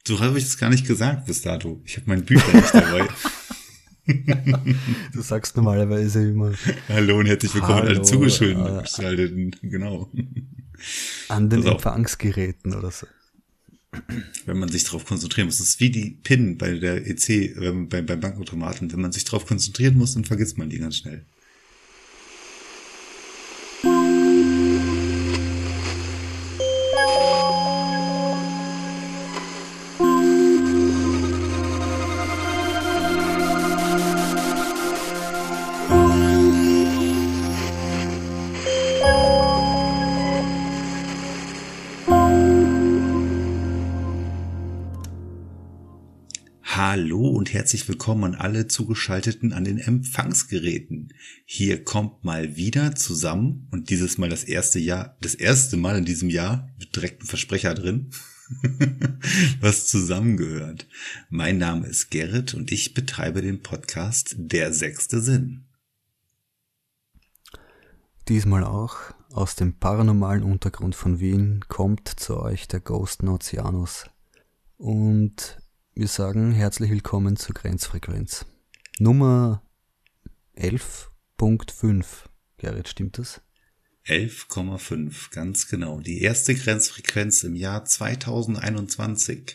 So habe ich es gar nicht gesagt bis dato. Ich habe mein Bücher nicht dabei. Du sagst normalerweise immer Hallo und herzlich willkommen alle Hallo, Zugeschalteten. Genau. an den Pass auf, Empfangsgeräten oder so. wenn man sich darauf konzentrieren muss. Das ist wie die PIN bei der EC, beim Bankautomaten. Wenn man sich darauf konzentrieren muss, dann vergisst man die ganz schnell. Hallo und herzlich willkommen an alle Zugeschalteten an den Empfangsgeräten. Hier kommt mal wieder zusammen und dieses Mal das erste Mal in diesem Jahr mit direktem Versprecher drin, was zusammengehört. Mein Name ist Gerrit und ich betreibe den Podcast Der sechste Sinn. Diesmal auch aus dem paranormalen Untergrund von Wien kommt zu euch der Ghost Nozianus. Und wir sagen herzlich willkommen zur Grenzfrequenz. Nummer 11.5. Gerrit, stimmt das? 11,5, ganz genau. Die erste Grenzfrequenz im Jahr 2021.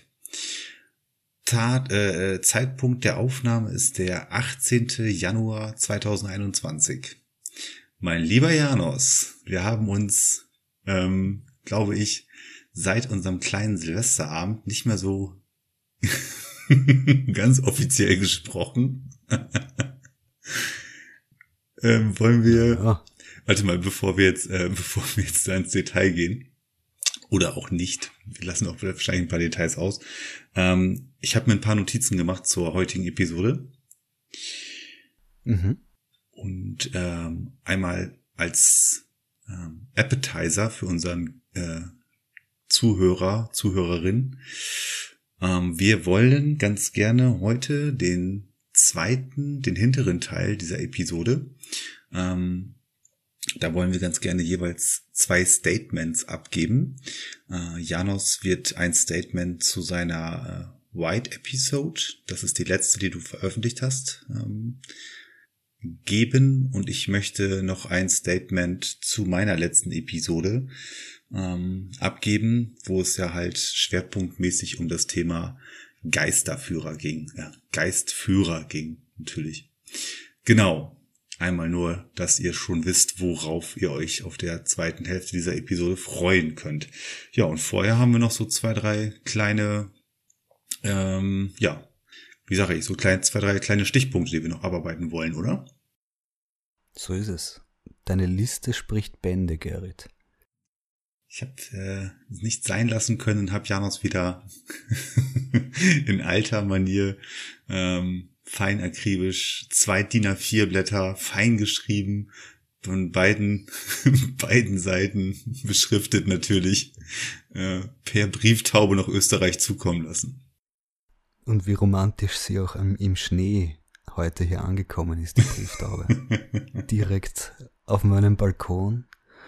Zeitpunkt der Aufnahme ist der 18. Januar 2021. Mein lieber Janos, wir haben uns, glaube ich, seit unserem kleinen Silvesterabend nicht mehr so ganz offiziell gesprochen. Wollen wir... Ja. Warte mal, bevor wir jetzt da ins Detail gehen, oder auch nicht, wir lassen auch wahrscheinlich ein paar Details aus. Ich habe mir ein paar Notizen gemacht zur heutigen Episode. Mhm. Und einmal als Appetizer für unseren Zuhörerin. Wir wollen ganz gerne heute den hinteren Teil dieser Episode. Da wollen wir ganz gerne jeweils 2 Statements abgeben. Janos wird ein Statement zu seiner White Episode, das ist die letzte, die du veröffentlicht hast, geben. Und ich möchte noch ein Statement zu meiner letzten Episode abgeben, wo es ja halt schwerpunktmäßig um das Thema Geistführer ging, natürlich. Genau. Einmal nur, dass ihr schon wisst, worauf ihr euch auf der zweiten Hälfte dieser Episode freuen könnt. Ja, und vorher haben wir noch so 2, 3 kleine, 2, 3 kleine Stichpunkte, die wir noch abarbeiten wollen, oder? So ist es. Deine Liste spricht Bände, Gerrit. Ich habe es nicht sein lassen können und habe Janos wieder in alter Manier fein akribisch 2 DIN A4 Blätter fein geschrieben, von beiden Seiten beschriftet natürlich, per Brieftaube nach Österreich zukommen lassen. Und wie romantisch sie auch im Schnee heute hier angekommen ist, die Brieftaube. Direkt auf meinem Balkon.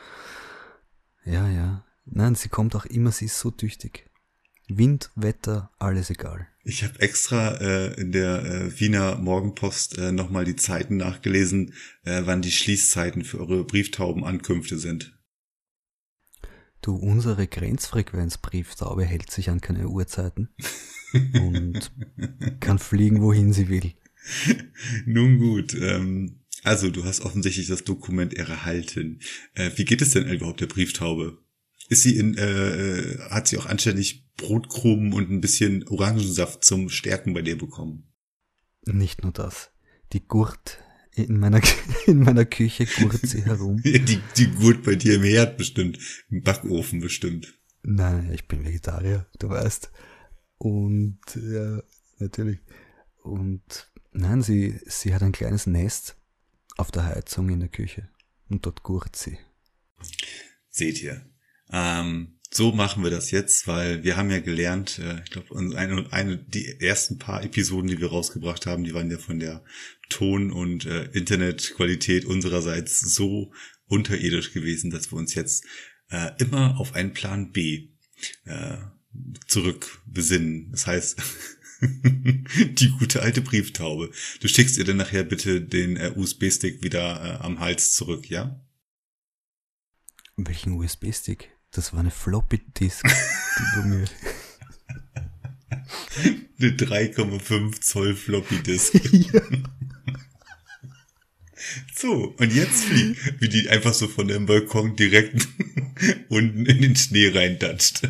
Ja. Nein, sie kommt auch immer, sie ist so tüchtig. Wind, Wetter, alles egal. Ich habe extra in der Wiener Morgenpost nochmal die Zeiten nachgelesen, wann die Schließzeiten für eure Brieftaubenankünfte sind. Du, unsere Grenzfrequenz-Brieftaube hält sich an keine Uhrzeiten und kann fliegen, wohin sie will. Nun gut, also du hast offensichtlich das Dokument erhalten. Wie geht es denn überhaupt der Brieftaube? Ist sie hat sie auch anständig Brotkrumen und ein bisschen Orangensaft zum Stärken bei dir bekommen? Nicht nur das. Die gurt in meiner Küche gurt sie herum. Die gurt bei dir im Herd bestimmt, im Backofen bestimmt. Nein, ich bin Vegetarier, du weißt. Und ja, natürlich. Und nein, sie hat ein kleines Nest auf der Heizung in der Küche. Und dort gurt sie. Seht ihr. So machen wir das jetzt, weil wir haben ja gelernt, ich glaube, die ersten paar Episoden, die wir rausgebracht haben, die waren ja von der Ton- und Internetqualität unsererseits so unterirdisch gewesen, dass wir uns jetzt immer auf einen Plan B zurückbesinnen. Das heißt, die gute alte Brieftaube. Du schickst ihr dann nachher bitte den USB-Stick wieder am Hals zurück, ja? Welchen USB-Stick? Das war eine Floppy-Disk, die du mir... Eine 3,5 Zoll Floppy-Disk. Ja. So, und jetzt fliegt, wie die einfach so von dem Balkon direkt unten in den Schnee reindatscht.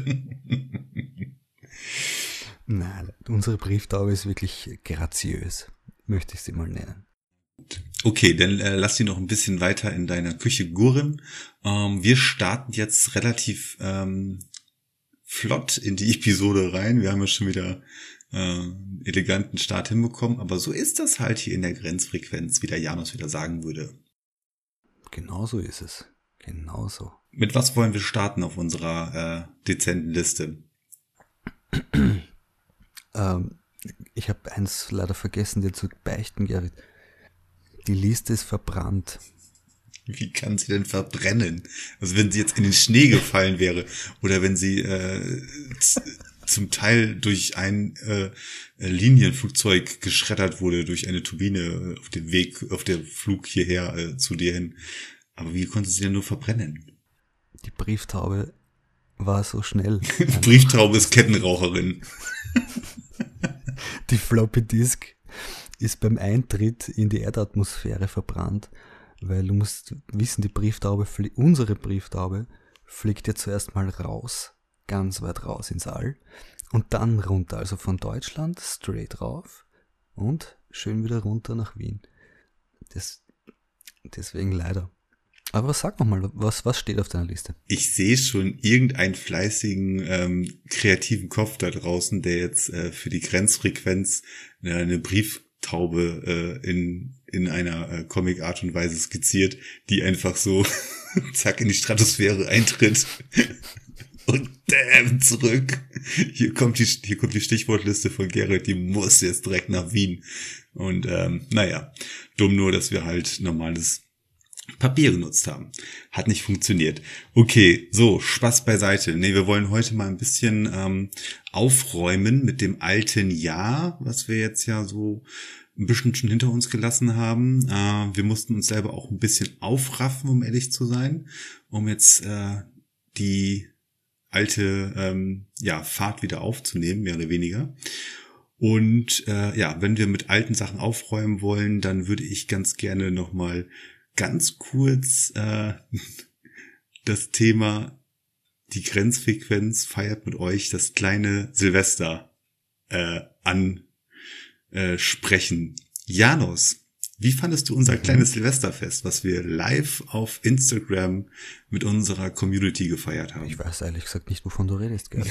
Nein, unsere Brieftaube ist wirklich graziös, möchte ich sie mal nennen. Okay, dann lass sie noch ein bisschen weiter in deiner Küche gurren. Wir starten jetzt relativ flott in die Episode rein. Wir haben ja schon wieder eleganten Start hinbekommen, aber so ist das halt hier in der Grenzfrequenz, wie der Janus wieder sagen würde. Genau so ist es. Genau so. Mit was wollen wir starten auf unserer dezenten Liste? Ich habe eins leider vergessen, dir zu beichten, Gerrit. Die Liste ist verbrannt. Wie kann sie denn verbrennen? Also wenn sie jetzt in den Schnee gefallen wäre oder wenn sie zum Teil durch ein Linienflugzeug geschreddert wurde, durch eine Turbine auf dem Weg, auf der Flug hierher zu dir hin. Aber wie konnte sie denn nur verbrennen? Die Brieftaube war so schnell. Brieftaube ist Kettenraucherin. Die Floppy Disk ist beim Eintritt in die Erdatmosphäre verbrannt, weil du musst wissen, unsere Brieftaube fliegt ja zuerst mal raus, ganz weit raus ins All und dann runter, also von Deutschland straight rauf und schön wieder runter nach Wien. Deswegen leider. Aber sag nochmal, was steht auf deiner Liste? Ich sehe schon irgendeinen fleißigen, kreativen Kopf da draußen, der jetzt für die Grenzfrequenz eine Brieftaube in einer Comic-Art und Weise skizziert, die einfach so zack in die Stratosphäre eintritt und damn zurück. Hier kommt die Stichwortliste von Gerrit, die muss jetzt direkt nach Wien. Und naja, dumm nur, dass wir halt normales Papier genutzt haben. Hat nicht funktioniert. Okay, so, Spaß beiseite. Nee, wir wollen heute mal ein bisschen aufräumen mit dem alten Jahr, was wir jetzt ja so ein bisschen schon hinter uns gelassen haben. Wir mussten uns selber auch ein bisschen aufraffen, um ehrlich zu sein, um jetzt die alte Fahrt wieder aufzunehmen, mehr oder weniger. Und wenn wir mit alten Sachen aufräumen wollen, dann würde ich ganz gerne nochmal ganz kurz das Thema die Grenzfrequenz feiert mit euch das kleine Silvester ansprechen. Janus, wie fandest du unser kleines Silvesterfest, was wir live auf Instagram mit unserer Community gefeiert haben? Ich weiß ehrlich gesagt nicht, wovon du redest, gell?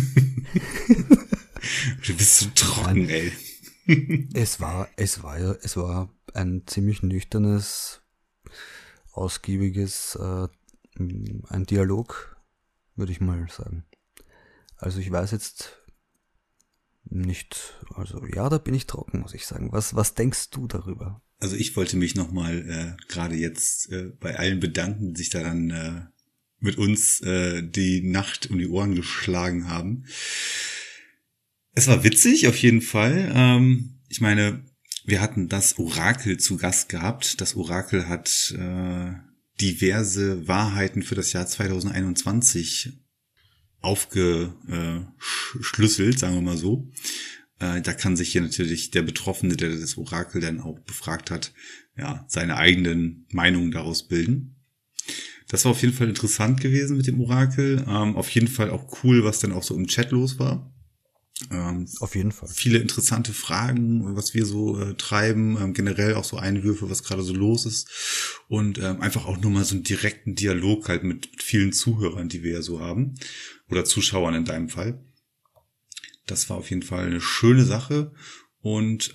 Du bist so trocken, ey. Es war ein ziemlich nüchternes, ausgiebiges, ein Dialog, würde ich mal sagen. Also ich weiß jetzt nicht, also ja, da bin ich trocken, muss ich sagen. Was denkst du darüber? Also ich wollte mich nochmal gerade jetzt bei allen bedanken, die sich daran mit uns die Nacht um die Ohren geschlagen haben. Es war witzig, auf jeden Fall. Ich meine, wir hatten das Orakel zu Gast gehabt. Das Orakel hat diverse Wahrheiten für das Jahr 2021 aufgeschlüsselt, sagen wir mal so. Da kann sich hier natürlich der Betroffene, der das Orakel dann auch befragt hat, ja, seine eigenen Meinungen daraus bilden. Das war auf jeden Fall interessant gewesen mit dem Orakel. Auf jeden Fall auch cool, was dann auch so im Chat los war. Auf jeden Fall. Viele interessante Fragen, was wir so treiben, generell auch so Einwürfe, was gerade so los ist und einfach auch nur mal so einen direkten Dialog halt mit vielen Zuhörern, die wir ja so haben oder Zuschauern in deinem Fall. Das war auf jeden Fall eine schöne Sache und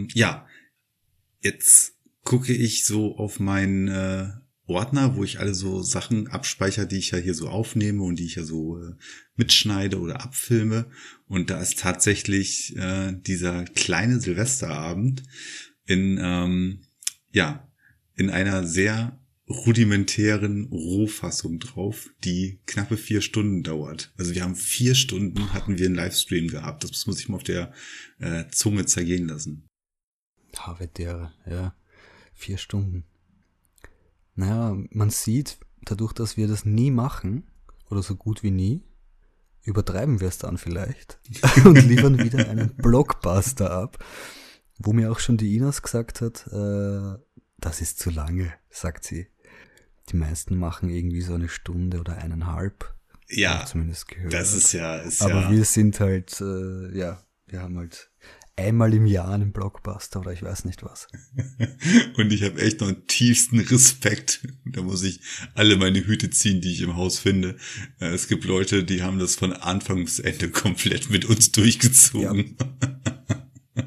jetzt gucke ich so auf meinen Ordner, wo ich alle so Sachen abspeichere, die ich ja hier so aufnehme und die ich ja so mitschneide oder abfilme. Und da ist tatsächlich dieser kleine Silvesterabend in einer sehr rudimentären Rohfassung drauf, die knappe 4 Stunden dauert. Also wir haben 4 Stunden hatten wir einen Livestream gehabt. Das muss ich mal auf der Zunge zergehen lassen. Havedere, ja. 4 Stunden. Naja, man sieht, dadurch, dass wir das nie machen, oder so gut wie nie, übertreiben wir es dann vielleicht und liefern wieder einen Blockbuster ab, wo mir auch schon die Ines gesagt hat, das ist zu lange, sagt sie. Die meisten machen irgendwie so 1 Stunde oder 1,5. Ja, zumindest gehört. Das ist ja. Aber wir sind halt, wir haben halt einmal im Jahr einen Blockbuster oder ich weiß nicht was. Und ich habe echt noch einen tiefsten Respekt. Da muss ich alle meine Hüte ziehen, die ich im Haus finde. Es gibt Leute, die haben das von Anfang bis Ende komplett mit uns durchgezogen. Ja.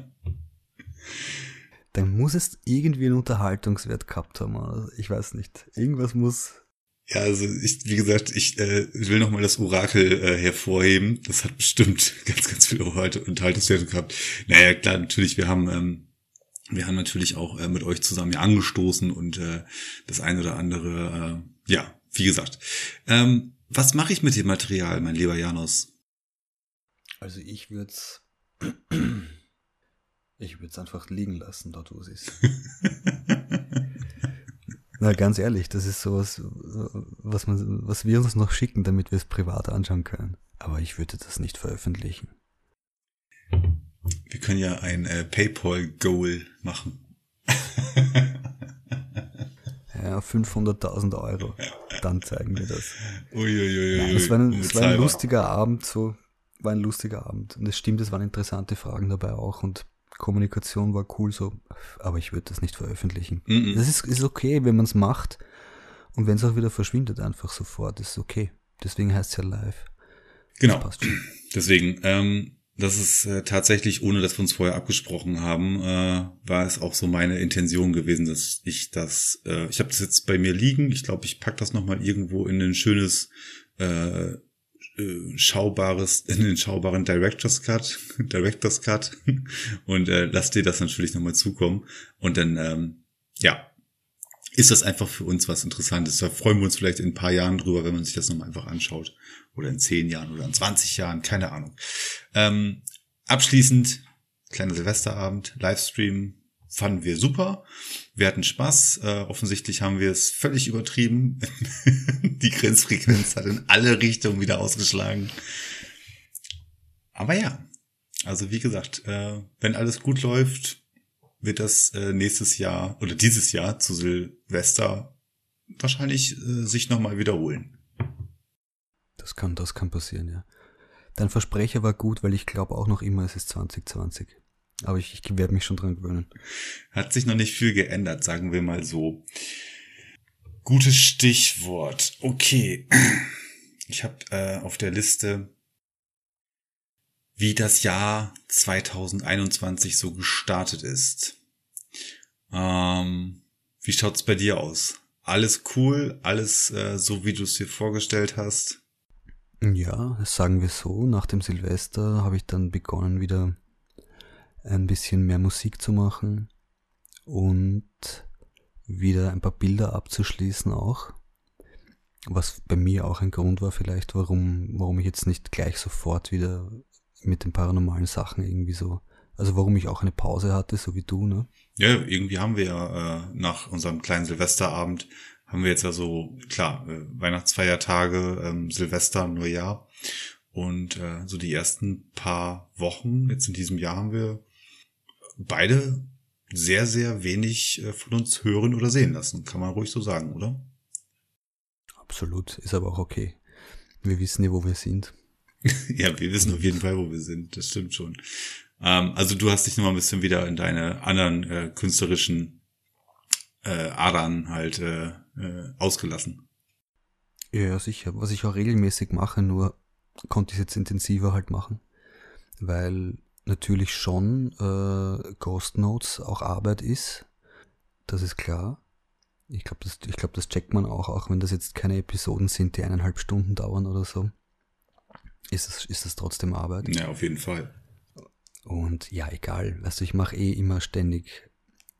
Dann muss es irgendwie einen Unterhaltungswert gehabt haben. Also ich weiß nicht. Irgendwas muss... Ja, also wie gesagt, ich will nochmal das Orakel hervorheben. Das hat bestimmt ganz, ganz viel Unterhaltungswert gehabt. Naja, klar, natürlich, wir haben natürlich auch mit euch zusammen ja angestoßen und das ein oder andere, wie gesagt. Was mache ich mit dem Material, mein lieber Janus? Also ich würde es einfach liegen lassen, dort wo es ist. Na, ganz ehrlich, das ist sowas, was wir uns noch schicken, damit wir es privat anschauen können. Aber ich würde das nicht veröffentlichen. Wir können ja ein PayPal-Goal machen. Ja, 500.000 €. Dann zeigen wir das. Uiuiui. Nein, es war ein lustiger Abend, war ein lustiger Abend. Und es stimmt, es waren interessante Fragen dabei auch und Kommunikation war cool so, aber ich würde das nicht veröffentlichen. Das ist okay, wenn man es macht und wenn es auch wieder verschwindet einfach sofort, ist okay. Deswegen heißt es ja live. Genau, passt schon. Deswegen, das ist tatsächlich, ohne dass wir uns vorher abgesprochen haben, war es auch so meine Intention gewesen, dass ich das, ich habe das jetzt bei mir liegen, ich glaube, ich pack das nochmal irgendwo in ein schönes in den schaubaren Director's Cut und lass dir das natürlich nochmal zukommen und dann ist das einfach für uns was Interessantes. Da freuen wir uns vielleicht in ein paar Jahren drüber, wenn man sich das nochmal einfach anschaut oder in 10 Jahren oder in 20 Jahren, keine Ahnung. Abschließend, kleiner Silvesterabend, Livestream, fanden wir super. Wir hatten Spaß. Offensichtlich haben wir es völlig übertrieben. Die Grenzfrequenz hat in alle Richtungen wieder ausgeschlagen. Aber ja, also wie gesagt, wenn alles gut läuft, wird das nächstes Jahr oder dieses Jahr zu Silvester wahrscheinlich sich nochmal wiederholen. Das kann passieren, ja. Dein Versprecher war gut, weil ich glaube auch noch immer, es ist 2020. Aber ich werde mich schon dran gewöhnen. Hat sich noch nicht viel geändert, sagen wir mal so. Gutes Stichwort. Okay. Ich habe auf der Liste, wie das Jahr 2021 so gestartet ist. Wie schaut's bei dir aus? Alles cool? Alles so, wie du es dir vorgestellt hast? Ja, das sagen wir so. Nach dem Silvester habe ich dann begonnen, wieder ein bisschen mehr Musik zu machen und wieder ein paar Bilder abzuschließen auch. Was bei mir auch ein Grund war vielleicht, warum ich jetzt nicht gleich sofort wieder mit den paranormalen Sachen irgendwie so, also warum ich auch eine Pause hatte, so wie du, ne? Ja, irgendwie haben wir ja nach unserem kleinen Silvesterabend, haben wir jetzt ja so, klar, Weihnachtsfeiertage, Silvester, Neujahr und so die ersten paar Wochen jetzt in diesem Jahr haben wir beide sehr, sehr wenig von uns hören oder sehen lassen. Kann man ruhig so sagen, oder? Absolut, ist aber auch okay. Wir wissen ja, wo wir sind. Ja, wir wissen auf jeden Fall, wo wir sind. Das stimmt schon. Also du hast dich nochmal ein bisschen wieder in deine anderen künstlerischen Adern halt ausgelassen. Ja, sicher. Was ich auch regelmäßig mache, nur konnte ich es jetzt intensiver halt machen. Weil natürlich schon Ghost Notes auch Arbeit ist. Das ist klar. Ich glaube, das checkt man auch wenn das jetzt keine Episoden sind, die 1,5 Stunden dauern oder so. Ist es trotzdem Arbeit. Ja, auf jeden Fall. Und ja, egal. Weißt du, ich mache immer ständig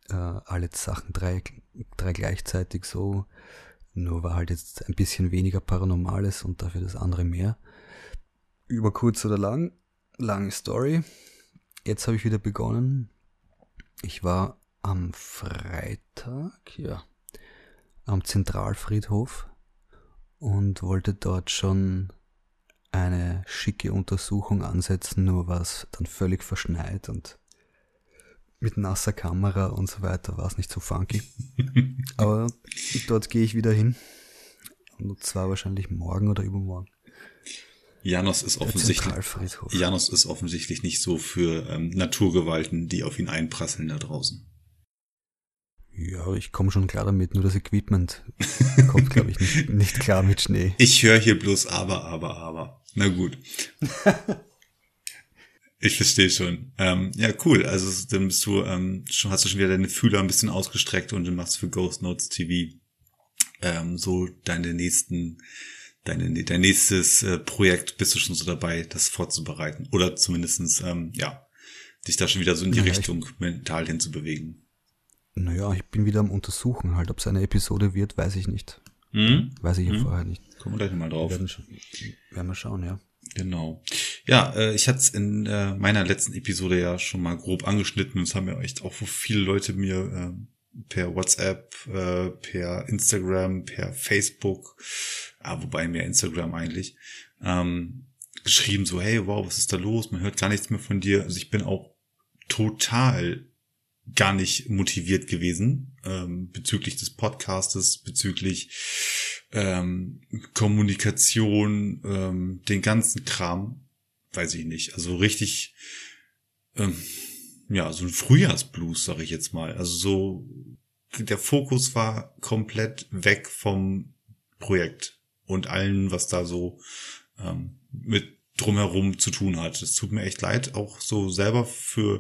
alle Sachen drei gleichzeitig so. Nur war halt jetzt ein bisschen weniger Paranormales und dafür das andere mehr. Über kurz oder lang, lange Story. Jetzt habe ich wieder begonnen. Ich war am Freitag, am Zentralfriedhof und wollte dort schon eine schicke Untersuchung ansetzen, nur war es dann völlig verschneit und mit nasser Kamera und so weiter war es nicht so funky. Aber dort gehe ich wieder hin. Und zwar wahrscheinlich morgen oder übermorgen. Janos ist offensichtlich nicht so für Naturgewalten, die auf ihn einprasseln da draußen. Ja, ich komme schon klar damit, nur das Equipment kommt, glaube ich, nicht klar mit Schnee. Ich höre hier bloß aber. Na gut. Ich verstehe schon. Ja, cool. Also dann bist du hast du schon wieder deine Fühler ein bisschen ausgestreckt und du machst für Ghost Notes TV so dein nächstes Projekt, bist du schon so dabei, das vorzubereiten. Oder zumindestens dich da schon wieder so in die Richtung mental hinzubewegen. Naja, ich bin wieder am Untersuchen halt. Ob es eine Episode wird, weiß ich nicht. Weiß ich ja vorher nicht. Kommen wir gleich mal drauf. Werden wir schauen, ja. Genau. Ja, ich hatte es in meiner letzten Episode ja schon mal grob angeschnitten. Es haben ja echt auch viele Leute mir per WhatsApp, per Instagram, per Facebook, wobei mehr Instagram eigentlich, geschrieben so, hey, wow, was ist da los? Man hört gar nichts mehr von dir. Also ich bin auch total gar nicht motiviert gewesen bezüglich des Podcastes, bezüglich Kommunikation, den ganzen Kram, weiß ich nicht. Also richtig, so ein Frühjahrsblues, sage ich jetzt mal. Also so, der Fokus war komplett weg vom Projekt und allen, was da so mit drumherum zu tun hat. Es tut mir echt leid, auch so selber für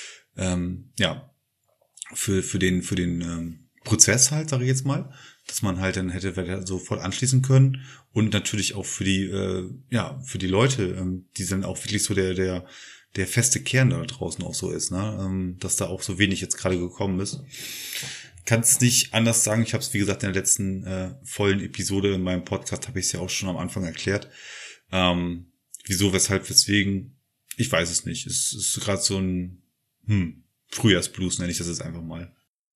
den Prozess halt, sage ich jetzt mal, dass man halt dann hätte sofort anschließen können und natürlich auch für die Leute, die dann auch wirklich so der feste Kern da draußen auch so ist, ne, dass da auch so wenig jetzt gerade gekommen ist. Kann es nicht anders sagen. Ich habe es, wie gesagt, in der letzten vollen Episode in meinem Podcast habe ich es ja auch schon am Anfang erklärt. Wieso, weshalb, weswegen, ich weiß es nicht. Es ist gerade so ein Frühjahrsblues, nenne ich das jetzt einfach mal.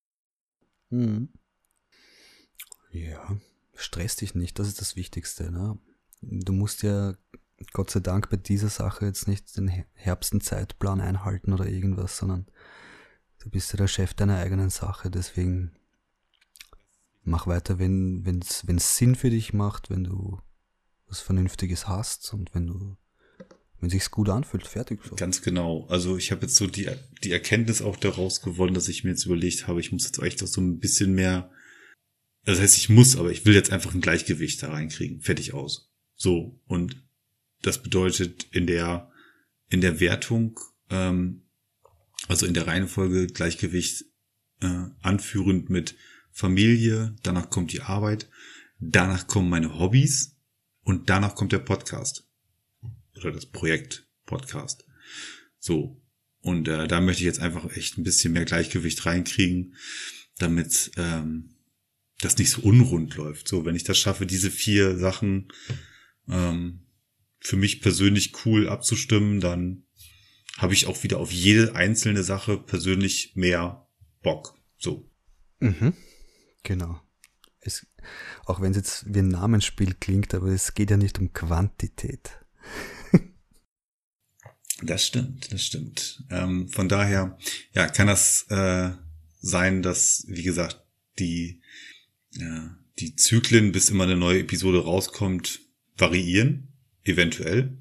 Ja, stress dich nicht, das ist das Wichtigste. Ne? Du musst ja Gott sei Dank bei dieser Sache jetzt nicht den Herbstenzeitplan einhalten oder irgendwas, sondern du bist ja der Chef deiner eigenen Sache, deswegen mach weiter, wenn es Sinn für dich macht, wenn du was Vernünftiges hast und wenn sich's gut anfühlt, fertig. So. Ganz genau. Also ich habe jetzt so die Erkenntnis auch daraus gewonnen, dass ich mir jetzt überlegt habe, ich muss jetzt echt auch so ein bisschen mehr, das heißt ich muss, aber ich will jetzt einfach ein Gleichgewicht da reinkriegen. Fertig aus. So. Und das bedeutet in der Wertung, also in der Reihenfolge Gleichgewicht anführend mit Familie, danach kommt die Arbeit, danach kommen meine Hobbys und danach kommt der Podcast. Oder das Projekt Podcast. So. Und da möchte ich jetzt einfach echt ein bisschen mehr Gleichgewicht reinkriegen, damit das nicht so unrund läuft. So, wenn ich das schaffe, diese 4 Sachen für mich persönlich cool abzustimmen, dann habe ich auch wieder auf jede einzelne Sache persönlich mehr Bock. So. Genau. Auch wenn es jetzt wie ein Namensspiel klingt, aber es geht ja nicht um Quantität. Das stimmt. Von daher, ja, kann das sein, dass, wie gesagt, die Zyklen, bis immer eine neue Episode rauskommt, variieren, eventuell.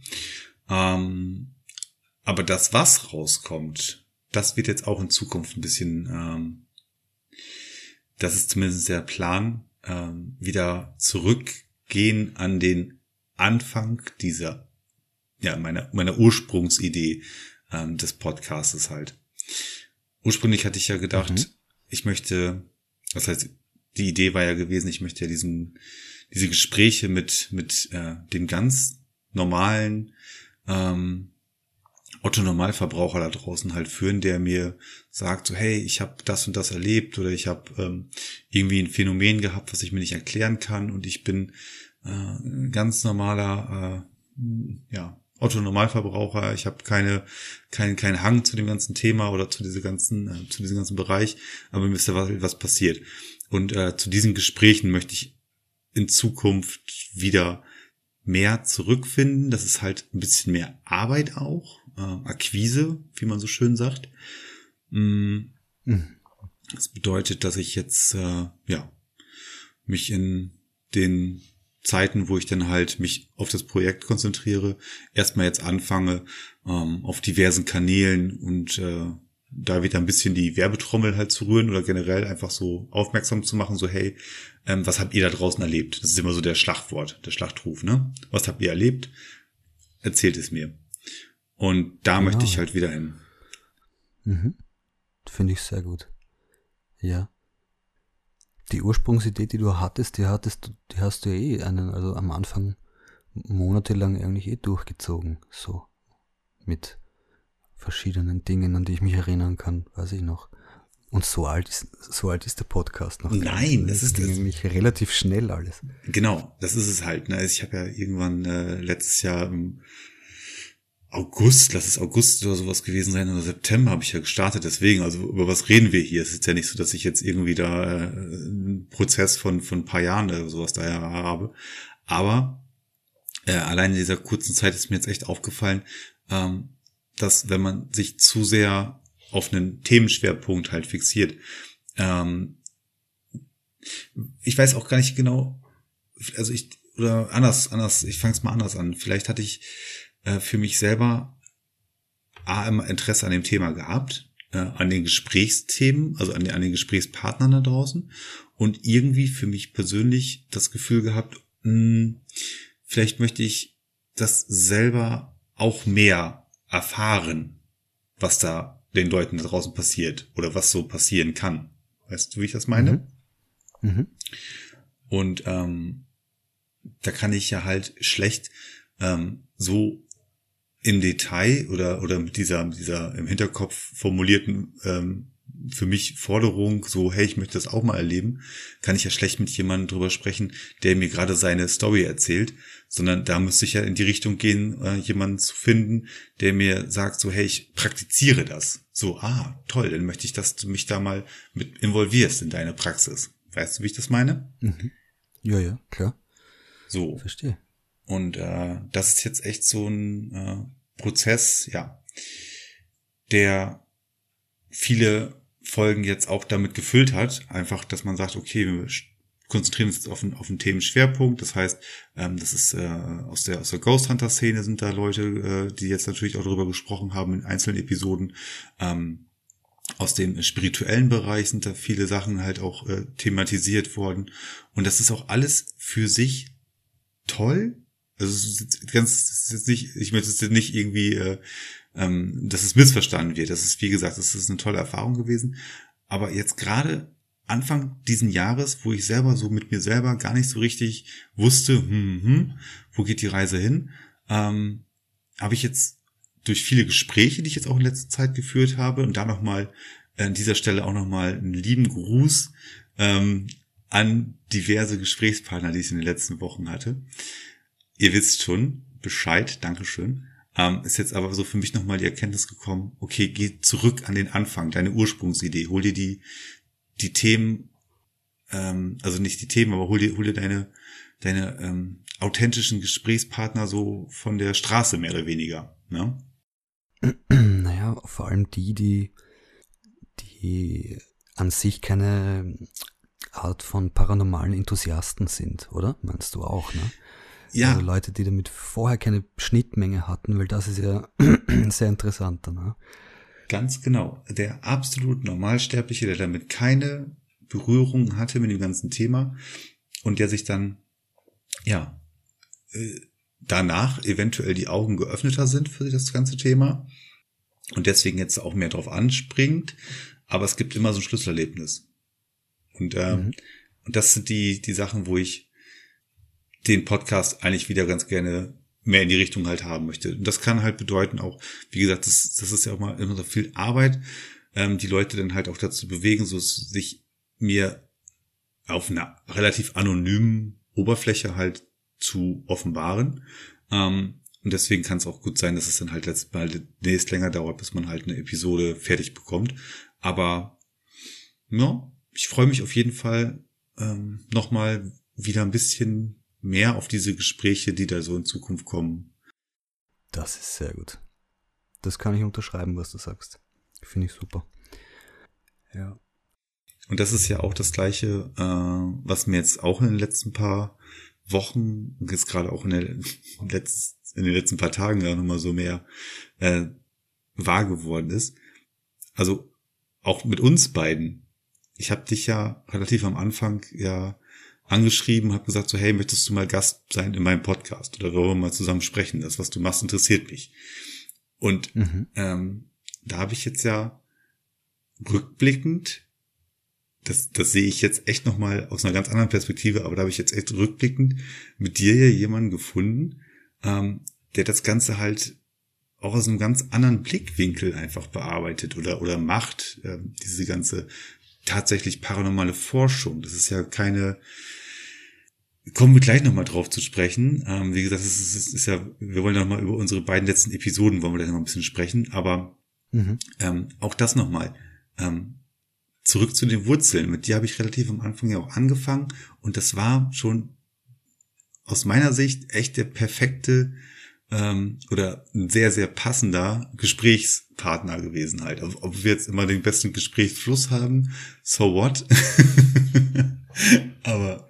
Aber das, was rauskommt, das wird jetzt auch in Zukunft ein bisschen, das ist zumindest der Plan, wieder zurückgehen an den Anfang dieser, meiner Ursprungsidee des Podcastes halt. Ursprünglich hatte ich ja gedacht, ich möchte, das heißt, die Idee war ja gewesen, ich möchte ja diese Gespräche mit den ganz normalen Otto-Normalverbraucher da draußen halt führen, der mir sagt, so hey, ich habe das und das erlebt oder ich habe irgendwie ein Phänomen gehabt, was ich mir nicht erklären kann und ich bin ein ganz normaler Otto-Normalverbraucher. Ich habe keinen Hang zu dem ganzen Thema oder zu diesem ganzen Bereich, aber mir ist da was passiert. Und zu diesen Gesprächen möchte ich in Zukunft wieder mehr zurückfinden. Das ist halt ein bisschen mehr Arbeit auch, Akquise, wie man so schön sagt. Das bedeutet, dass ich jetzt mich in den Zeiten, wo ich dann halt mich auf das Projekt konzentriere, erstmal jetzt anfange auf diversen Kanälen und da wieder ein bisschen die Werbetrommel halt zu rühren oder generell einfach so aufmerksam zu machen, so hey, was habt ihr da draußen erlebt? Das ist immer so der Schlagwort, der Schlachtruf, ne? Was habt ihr erlebt? Erzählt es mir. Und da möchte ich halt wieder hin. Finde ich sehr gut. Ja. Die Ursprungsidee, die du hattest, die hast du also am Anfang monatelang eigentlich durchgezogen, so mit verschiedenen Dingen, an die ich mich erinnern kann, weiß ich noch. Und so alt ist der Podcast noch. Nein, das ist nämlich relativ schnell alles. Genau, das ist es halt. Ne? Ich habe ja irgendwann letztes Jahr im August, lass es August oder sowas gewesen sein, oder September habe ich ja gestartet. Deswegen, also über was reden wir hier? Es ist ja nicht so, dass ich jetzt irgendwie da einen Prozess von ein paar Jahren oder sowas da habe. Aber allein in dieser kurzen Zeit ist mir jetzt echt aufgefallen, dass wenn man sich zu sehr auf einen Themenschwerpunkt halt fixiert, ich weiß auch gar nicht genau, also ich fange es mal anders an. Vielleicht hatte ich für mich selber immer Interesse an dem Thema gehabt, an den Gesprächsthemen, also an den Gesprächspartnern da draußen und irgendwie für mich persönlich das Gefühl gehabt, vielleicht möchte ich das selber auch mehr erfahren, was da den Leuten da draußen passiert oder was so passieren kann. Weißt du, wie ich das meine? Und da kann ich ja halt schlecht so im Detail oder mit dieser im Hinterkopf formulierten für mich Forderung, so hey, ich möchte das auch mal erleben, kann ich ja schlecht mit jemandem drüber sprechen, der mir gerade seine Story erzählt, sondern da müsste ich ja in die Richtung gehen, jemanden zu finden, der mir sagt, so hey, ich praktiziere das. So, toll, dann möchte ich, dass du mich da mal mit involvierst in deine Praxis. Weißt du, wie ich das meine? Ja, klar. So. Verstehe. Und das ist jetzt echt so ein Prozess, ja, der viele Folgen jetzt auch damit gefüllt hat. Einfach, dass man sagt, okay, wir konzentrieren uns jetzt auf einen Themenschwerpunkt. Das heißt, das ist aus der Ghost Hunter Szene sind da Leute, die jetzt natürlich auch darüber gesprochen haben in einzelnen Episoden. Aus dem spirituellen Bereich sind da viele Sachen halt auch thematisiert worden. Und das ist auch alles für sich toll. Also ich möchte es jetzt nicht irgendwie, dass es missverstanden wird. Das ist, wie gesagt, das ist eine tolle Erfahrung gewesen. Aber jetzt gerade Anfang diesen Jahres, wo ich selber so mit mir selber gar nicht so richtig wusste, wo geht die Reise hin, habe ich jetzt durch viele Gespräche, die ich jetzt auch in letzter Zeit geführt habe, und da nochmal an dieser Stelle auch nochmal einen lieben Gruß an diverse Gesprächspartner, die ich in den letzten Wochen hatte. Ihr wisst schon Bescheid, Dankeschön. Ist jetzt aber so für mich nochmal die Erkenntnis gekommen, okay, geh zurück an den Anfang, deine Ursprungsidee, hol dir die Themen, also nicht die Themen, aber hol dir deine authentischen Gesprächspartner so von der Straße mehr oder weniger, ne? Naja, vor allem die an sich keine Art von paranormalen Enthusiasten sind, oder? Meinst du auch, ne? Ja. Also Leute, die damit vorher keine Schnittmenge hatten, weil das ist ja sehr interessant dann, ne? Ganz genau. Der absolut Normalsterbliche, der damit keine Berührung hatte mit dem ganzen Thema und der sich dann, danach eventuell die Augen geöffneter sind für das ganze Thema und deswegen jetzt auch mehr drauf anspringt, aber es gibt immer so ein Schlüsselerlebnis. Und das sind die Sachen, wo ich den Podcast eigentlich wieder ganz gerne mehr in die Richtung halt haben möchte. Und das kann halt bedeuten auch, wie gesagt, das ist ja auch mal immer so viel Arbeit, die Leute dann halt auch dazu bewegen, so sich mir auf einer relativ anonymen Oberfläche halt zu offenbaren. Und deswegen kann es auch gut sein, dass es dann halt letztes Mal demnächst länger dauert, bis man halt eine Episode fertig bekommt. Aber ja, ich freue mich auf jeden Fall nochmal wieder ein bisschen mehr auf diese Gespräche, die da so in Zukunft kommen. Das ist sehr gut. Das kann ich unterschreiben, was du sagst. Finde ich super. Ja. Und das ist ja auch das Gleiche, was mir jetzt auch in den letzten paar Wochen, jetzt gerade auch in den letzten paar Tagen ja nochmal so mehr wahr geworden ist. Also auch mit uns beiden. Ich habe dich ja relativ am Anfang ja angeschrieben, habe gesagt so, hey, möchtest du mal Gast sein in meinem Podcast oder darüber mal zusammen sprechen? Das, was du machst, interessiert mich. Und da habe ich jetzt ja rückblickend, das sehe ich jetzt echt nochmal aus einer ganz anderen Perspektive, aber da habe ich jetzt echt rückblickend mit dir ja jemanden gefunden, der das Ganze halt auch aus einem ganz anderen Blickwinkel einfach bearbeitet oder macht, diese ganze tatsächlich paranormale Forschung. Das ist ja keine, kommen wir gleich nochmal drauf zu sprechen. Wie gesagt, es ist ja, wir wollen nochmal über unsere beiden letzten Episoden, wollen wir da noch ein bisschen sprechen, aber auch das nochmal. Zurück zu den Wurzeln. Mit dir habe ich relativ am Anfang ja auch angefangen und das war schon aus meiner Sicht echt der perfekte oder ein sehr, sehr passender Gesprächspartner gewesen halt. Ob wir jetzt immer den besten Gesprächsfluss haben, so what? Aber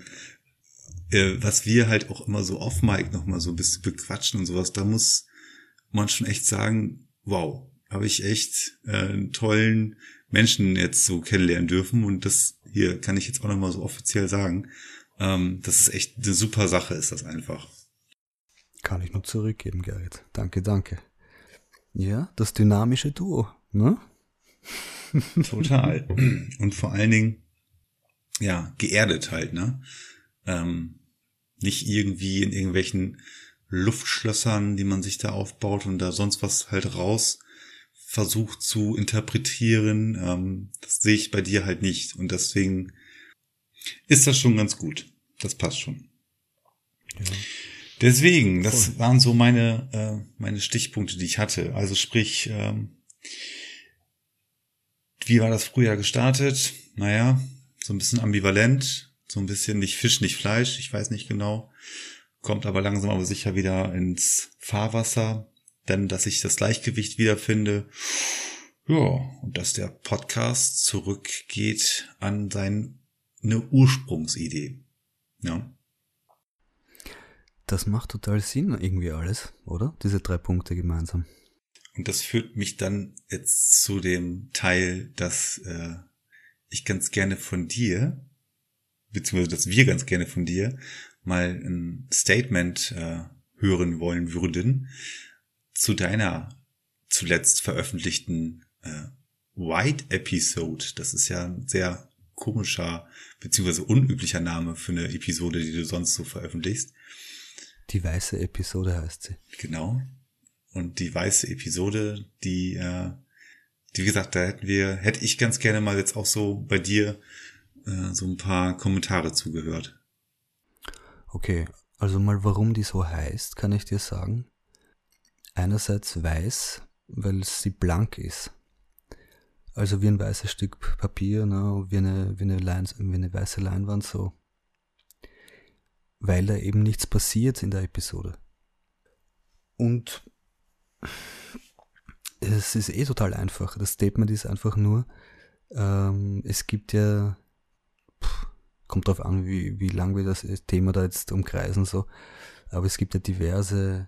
was wir halt auch immer so off-mic nochmal so ein bisschen bequatschen und sowas, da muss man schon echt sagen, wow, habe ich echt einen tollen Menschen jetzt so kennenlernen dürfen und das hier kann ich jetzt auch nochmal so offiziell sagen, das ist echt eine super Sache, ist das einfach. Kann ich nur zurückgeben, Gerrit. Danke. Ja, das dynamische Duo, ne? Total. Und vor allen Dingen, ja, geerdet halt, ne? Nicht irgendwie in irgendwelchen Luftschlössern, die man sich da aufbaut und da sonst was halt raus versucht zu interpretieren. Das sehe ich bei dir halt nicht. Und deswegen ist das schon ganz gut. Das passt schon. Ja. Deswegen, das waren so meine Stichpunkte, die ich hatte. Also sprich, wie war das Frühjahr gestartet? Naja, so ein bisschen ambivalent, so ein bisschen nicht Fisch, nicht Fleisch, ich weiß nicht genau. Kommt aber langsam aber sicher wieder ins Fahrwasser, denn dass ich das Gleichgewicht wiederfinde. Ja, und dass der Podcast zurückgeht an seine Ursprungsidee. Ja. Das macht total Sinn irgendwie alles, oder? Diese 3 Punkte gemeinsam. Und das führt mich dann jetzt zu dem Teil, dass ich ganz gerne von dir, beziehungsweise dass wir ganz gerne von dir mal ein Statement hören wollen würden zu deiner zuletzt veröffentlichten White Episode. Das ist ja ein sehr komischer, beziehungsweise unüblicher Name für eine Episode, die du sonst so veröffentlichst. Die weiße Episode heißt sie. Genau. Und die weiße Episode, die wie gesagt, da hätte ich ganz gerne mal jetzt auch so bei dir so ein paar Kommentare zugehört. Okay, also mal warum die so heißt, kann ich dir sagen. Einerseits weiß, weil sie blank ist. Also wie ein weißes Stück Papier, ne, wie eine weiße Leinwand so. Weil da eben nichts passiert in der Episode. Und es ist total einfach. Das Statement ist einfach nur, es gibt ja, kommt drauf an, wie lang wir das Thema da jetzt umkreisen, so. Aber es gibt ja diverse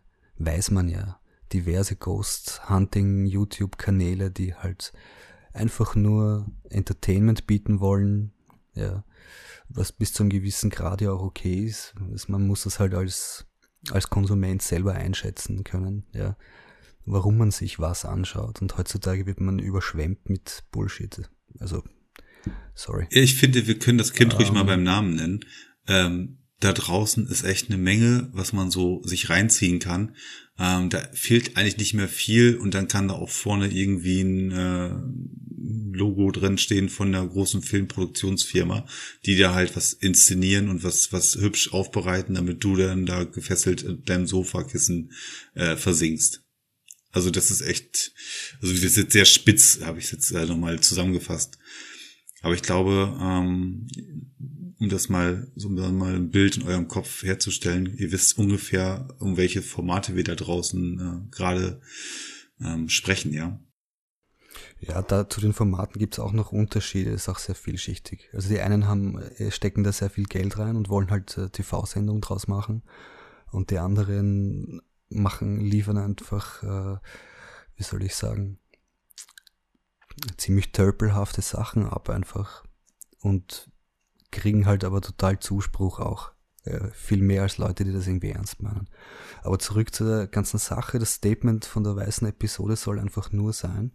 Ghost Hunting YouTube-Kanäle, die halt einfach nur Entertainment bieten wollen, ja, was bis zu einem gewissen Grad ja auch okay ist. Man muss das halt als Konsument selber einschätzen können, ja, warum man sich was anschaut. Und heutzutage wird man überschwemmt mit Bullshit. Also, sorry. Ich finde, wir können das Kind ruhig mal beim Namen nennen. da draußen ist echt eine Menge, was man so sich reinziehen kann. Da fehlt eigentlich nicht mehr viel und dann kann da auch vorne irgendwie ein Logo drin stehen von einer großen Filmproduktionsfirma, die da halt was inszenieren und was hübsch aufbereiten, damit du dann da gefesselt in deinem Sofakissen versinkst. Also das ist echt, also das ist jetzt sehr spitz, habe ich jetzt nochmal zusammengefasst. Aber ich glaube, um das mal ein Bild in eurem Kopf herzustellen, ihr wisst ungefähr, um welche Formate wir da draußen gerade sprechen, ja. Ja, da zu den Formaten gibt's auch noch Unterschiede, ist auch sehr vielschichtig. Also die einen stecken da sehr viel Geld rein und wollen halt TV-Sendungen draus machen und die anderen liefern einfach, wie soll ich sagen, ziemlich tölpelhafte Sachen ab einfach und kriegen halt aber total Zuspruch auch. Viel mehr als Leute, die das irgendwie ernst meinen. Aber zurück zu der ganzen Sache, das Statement von der weißen Episode soll einfach nur sein,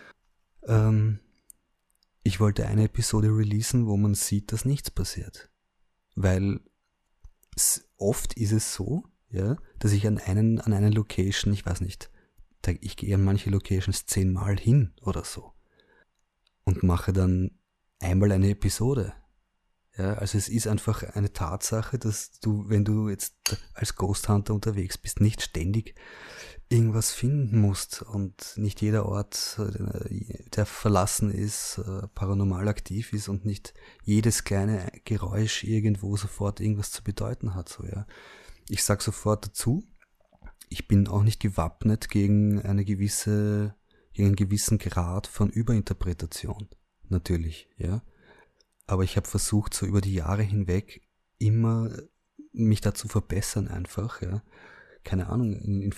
ich wollte eine Episode releasen, wo man sieht, dass nichts passiert. Weil oft ist es so, ja, dass ich an eine Location, ich weiß nicht, ich gehe an manche Locations 10-mal hin oder so und mache dann einmal eine Episode. Ja, also es ist einfach eine Tatsache, dass du, wenn du jetzt als Ghost Hunter unterwegs bist, nicht ständig irgendwas finden musst und nicht jeder Ort, der verlassen ist, paranormal aktiv ist und nicht jedes kleine Geräusch irgendwo sofort irgendwas zu bedeuten hat. So, ja. Ich sag sofort dazu, ich bin auch nicht gewappnet gegen einen gewissen Grad von Überinterpretation. Natürlich, ja. Aber ich habe versucht, so über die Jahre hinweg immer mich da zu verbessern einfach, ja. Keine Ahnung,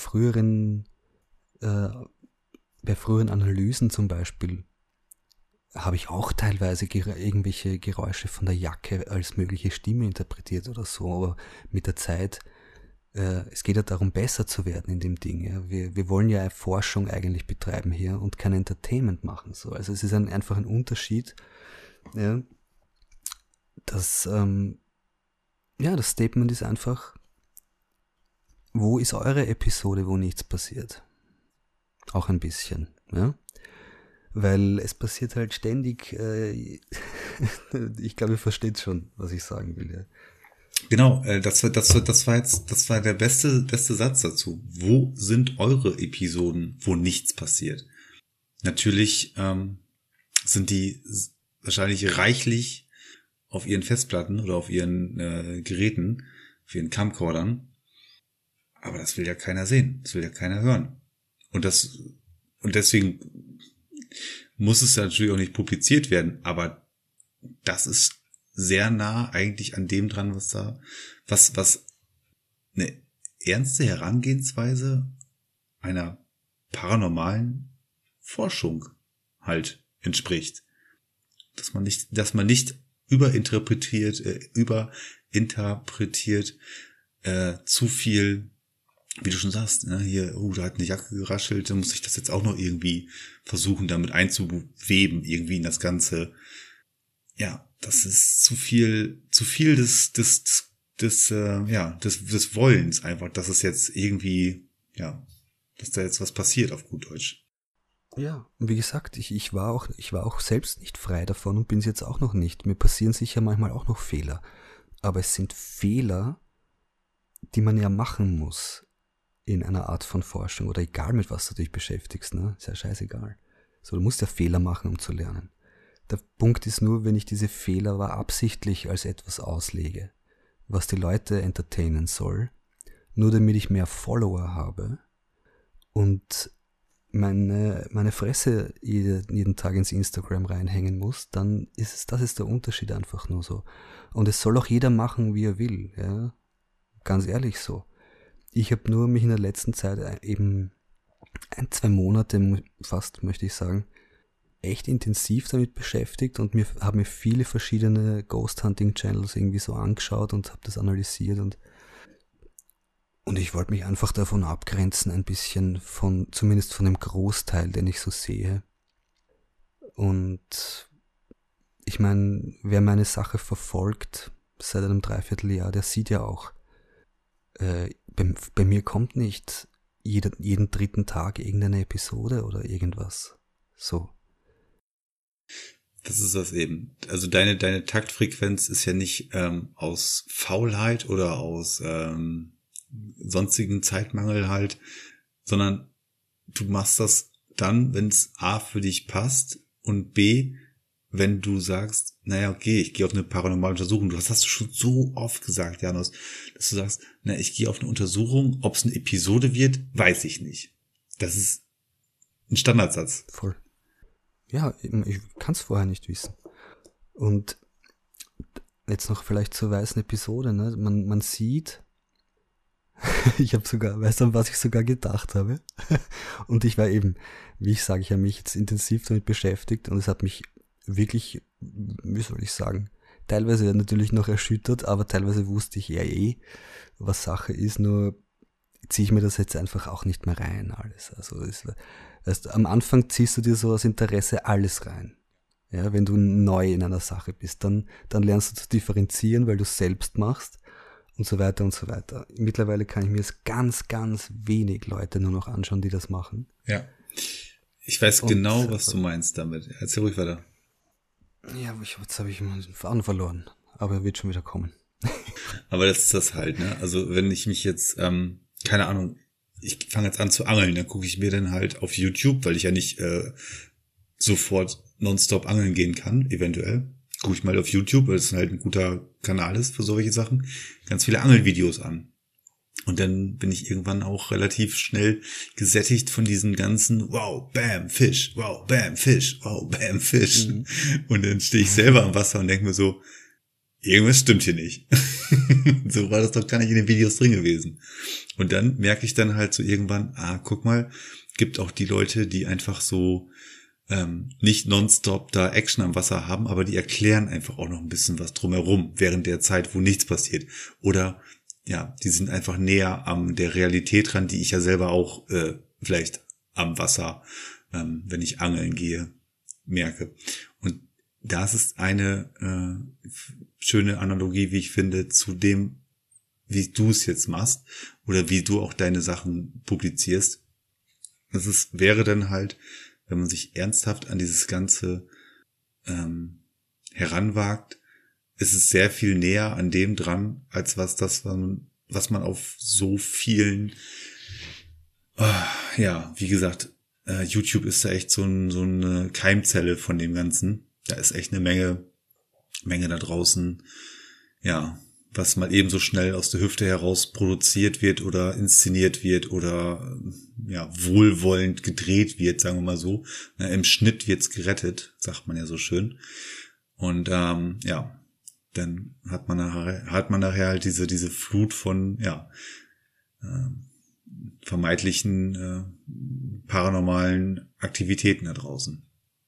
bei früheren Analysen zum Beispiel habe ich auch teilweise irgendwelche Geräusche von der Jacke als mögliche Stimme interpretiert oder so, aber mit der Zeit, es geht ja darum, besser zu werden in dem Ding. Ja. Wir wollen ja Forschung eigentlich betreiben hier und kein Entertainment machen. So. Also es ist einfach ein Unterschied, ja, dass das Statement ist einfach, wo ist eure Episode, wo nichts passiert? Auch ein bisschen, ja. Weil es passiert halt ständig, ich glaube, ihr versteht schon, was ich sagen will, ja. Genau, das war der beste Satz dazu. Wo sind eure Episoden, wo nichts passiert? Natürlich sind die wahrscheinlich reichlich auf ihren Festplatten oder auf ihren Geräten, auf ihren Camcordern. Aber das will ja keiner sehen, das will ja keiner hören. Und deswegen muss es natürlich auch nicht publiziert werden, aber das ist sehr nah eigentlich an dem dran, was eine ernste Herangehensweise einer paranormalen Forschung halt entspricht. Dass man nicht überinterpretiert, zu viel, wie du schon sagst, ne, hier, da hat eine Jacke geraschelt, dann muss ich das jetzt auch noch irgendwie versuchen, damit einzuweben, irgendwie in das Ganze. Ja, das ist zu viel des Wollens einfach, dass es jetzt irgendwie, ja, dass da jetzt was passiert auf gut Deutsch. Ja, wie gesagt, ich war auch selbst nicht frei davon und bin es jetzt auch noch nicht. Mir passieren sicher manchmal auch noch Fehler. Aber es sind Fehler, die man ja machen muss in einer Art von Forschung oder egal mit was du dich beschäftigst, ne? Ist ja scheißegal. So, du musst ja Fehler machen, um zu lernen. Der Punkt ist nur, wenn ich diese Fehler aber absichtlich als etwas auslege, was die Leute entertainen soll, nur damit ich mehr Follower habe und meine Fresse jeden Tag ins Instagram reinhängen muss, dann das ist der Unterschied einfach nur so. Und es soll auch jeder machen, wie er will, ja. Ganz ehrlich so. Ich habe nur mich in der letzten Zeit eben 1-2 Monate fast, möchte ich sagen, echt intensiv damit beschäftigt und habe mir viele verschiedene Ghost Hunting Channels irgendwie so angeschaut und habe das analysiert und ich wollte mich einfach davon abgrenzen, ein bisschen zumindest von dem Großteil, den ich so sehe. Und ich meine, wer meine Sache verfolgt, seit einem Dreivierteljahr, der sieht ja auch, bei mir kommt nicht jeden dritten Tag irgendeine Episode oder irgendwas. So. Das ist das eben. Also deine Taktfrequenz ist ja nicht aus Faulheit oder aus sonstigen Zeitmangel halt, sondern du machst das dann, wenn es A für dich passt und B, wenn du sagst, naja, okay, ich gehe auf eine paranormale Untersuchung. Das hast du schon so oft gesagt, Janos, dass du sagst, na, ich gehe auf eine Untersuchung, ob es eine Episode wird, weiß ich nicht. Das ist ein Standardsatz. Voll. Ja, ich kann es vorher nicht wissen. Und jetzt noch vielleicht zur weißen Episode, ne? Man sieht, ich habe sogar, weißt du, an was ich sogar gedacht habe? Und ich war eben, wie ich sage, ich habe mich jetzt intensiv damit beschäftigt und es hat mich wirklich, wie soll ich sagen, teilweise natürlich noch erschüttert, aber teilweise wusste ich ja was Sache ist, nur ziehe ich mir das jetzt einfach auch nicht mehr rein alles. Also am Anfang ziehst du dir so aus Interesse alles rein. Ja, wenn du neu in einer Sache bist, dann lernst du zu differenzieren, weil du es selbst machst und so weiter und so weiter. Mittlerweile kann ich mir es ganz, ganz wenig Leute nur noch anschauen, die das machen. Ja, ich weiß genau, was du meinst damit. Erzähl ruhig weiter. Ja, jetzt habe ich meinen Faden verloren, aber er wird schon wieder kommen. Aber das ist das halt, ne? Also wenn ich mich jetzt, keine Ahnung, ich fange jetzt an zu angeln, dann gucke ich mir dann halt auf YouTube, weil ich ja nicht sofort nonstop angeln gehen kann, eventuell. Gucke ich mal auf YouTube, weil es halt ein guter Kanal ist für solche Sachen, ganz viele Angelvideos an. Und dann bin ich irgendwann auch relativ schnell gesättigt von diesen ganzen wow, bam, Fisch, wow, bam, Fisch, wow, bam, Fisch. Mhm. Und dann stehe ich selber am Wasser und denke mir so, irgendwas stimmt hier nicht. So war das doch gar nicht in den Videos drin gewesen. Und dann merke ich dann halt so irgendwann, guck mal, gibt auch die Leute, die einfach so nicht nonstop da Action am Wasser haben, aber die erklären einfach auch noch ein bisschen was drumherum, während der Zeit, wo nichts passiert. Oder ja, die sind einfach näher an der Realität dran, die ich ja selber auch vielleicht am Wasser, wenn ich angeln gehe, merke. Und das ist eine schöne Analogie, wie ich finde, zu dem, wie du es jetzt machst oder wie du auch deine Sachen publizierst. Wäre dann halt, wenn man sich ernsthaft an dieses Ganze heranwagt, ist es sehr viel näher an dem dran, als was man auf so vielen, wie gesagt, YouTube ist da echt so eine Keimzelle von dem Ganzen. Da ist echt eine Menge da draußen, ja, was mal eben so schnell aus der Hüfte heraus produziert wird oder inszeniert wird oder ja wohlwollend gedreht wird, sagen wir mal so. Im Schnitt wird's gerettet, sagt man ja so schön. Und dann hat man nachher halt diese Flut von vermeintlichen paranormalen Aktivitäten da draußen.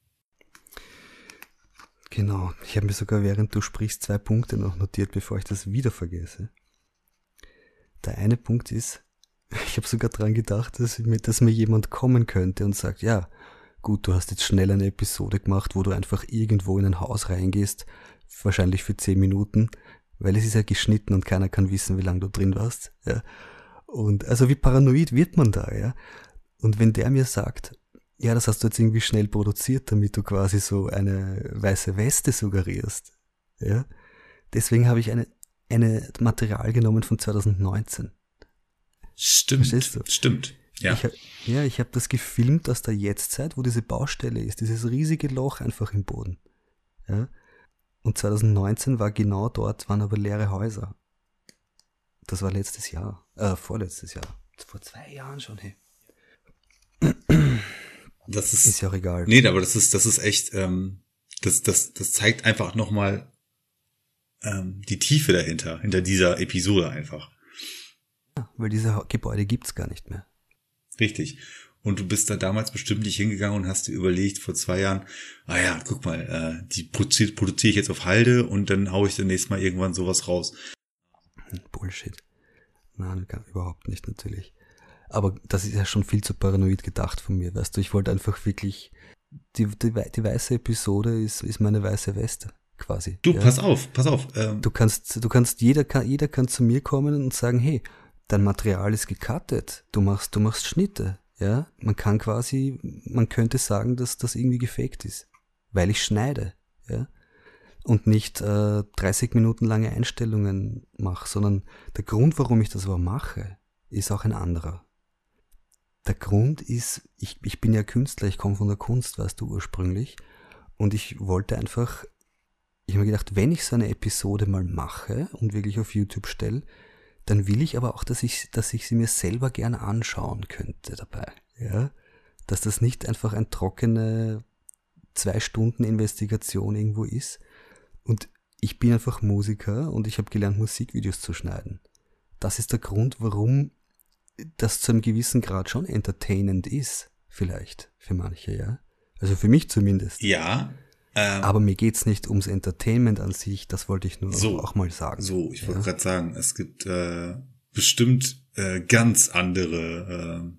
Genau, ich habe mir sogar, während du sprichst, 2 Punkte noch notiert, bevor ich das wieder vergesse. Der eine Punkt ist, ich habe sogar dran gedacht, dass mir jemand kommen könnte und sagt, ja, gut, du hast jetzt schnell eine Episode gemacht, wo du einfach irgendwo in ein Haus reingehst, wahrscheinlich für 10 Minuten, weil es ist ja geschnitten und keiner kann wissen, wie lange du drin warst. Ja. Und also wie paranoid wird man da, ja? Und wenn der mir sagt, ja, das hast du jetzt irgendwie schnell produziert, damit du quasi so eine weiße Weste suggerierst. Ja? Deswegen habe ich eine Material genommen von 2019. Stimmt. Verstehst du? Stimmt. Ja. Ich habe das gefilmt aus der Jetztzeit, wo diese Baustelle ist, dieses riesige Loch einfach im Boden. Ja? Und 2019 war genau dort, waren aber leere Häuser. Das war vorletztes Jahr. Vor 2 Jahren schon, hey. Das ist ja auch egal. Nee, aber das ist echt, das zeigt einfach nochmal die Tiefe dahinter, hinter dieser Episode einfach. Ja, weil diese Gebäude gibt's gar nicht mehr. Richtig. Und du bist da damals bestimmt nicht hingegangen und hast dir überlegt, vor 2 Jahren, guck mal, die produziere ich jetzt auf Halde und dann haue ich dann nächstes Mal irgendwann sowas raus. Bullshit. Nein, überhaupt nicht natürlich. Aber das ist ja schon viel zu paranoid gedacht von mir, weißt du. Ich wollte einfach wirklich, die weiße Episode ist meine weiße Weste. quasi. Du, ja. pass auf. Jeder kann zu mir kommen und sagen, hey, dein Material ist gecuttet, du machst Schnitte, ja. Man könnte sagen, dass das irgendwie gefaked ist, weil ich schneide, ja. Und nicht 30 Minuten lange Einstellungen mache, sondern der Grund, warum ich das aber mache, ist auch ein anderer. Der Grund ist, ich bin ja Künstler, ich komme von der Kunst, weißt du, ursprünglich. Und ich wollte einfach, ich habe mir gedacht, wenn ich so eine Episode mal mache und wirklich auf YouTube stelle, dann will ich aber auch, dass ich sie mir selber gerne anschauen könnte dabei. Ja? Dass das nicht einfach eine trockene 2 Stunden Investigation irgendwo ist. Und ich bin einfach Musiker und ich habe gelernt, Musikvideos zu schneiden. Das ist der Grund, warum das zu einem gewissen Grad schon entertainend ist, vielleicht, für manche, ja. Also für mich zumindest. Ja. Aber mir geht's nicht ums Entertainment an sich, das wollte ich nur auch mal sagen. Ich wollte gerade sagen, es gibt bestimmt ganz andere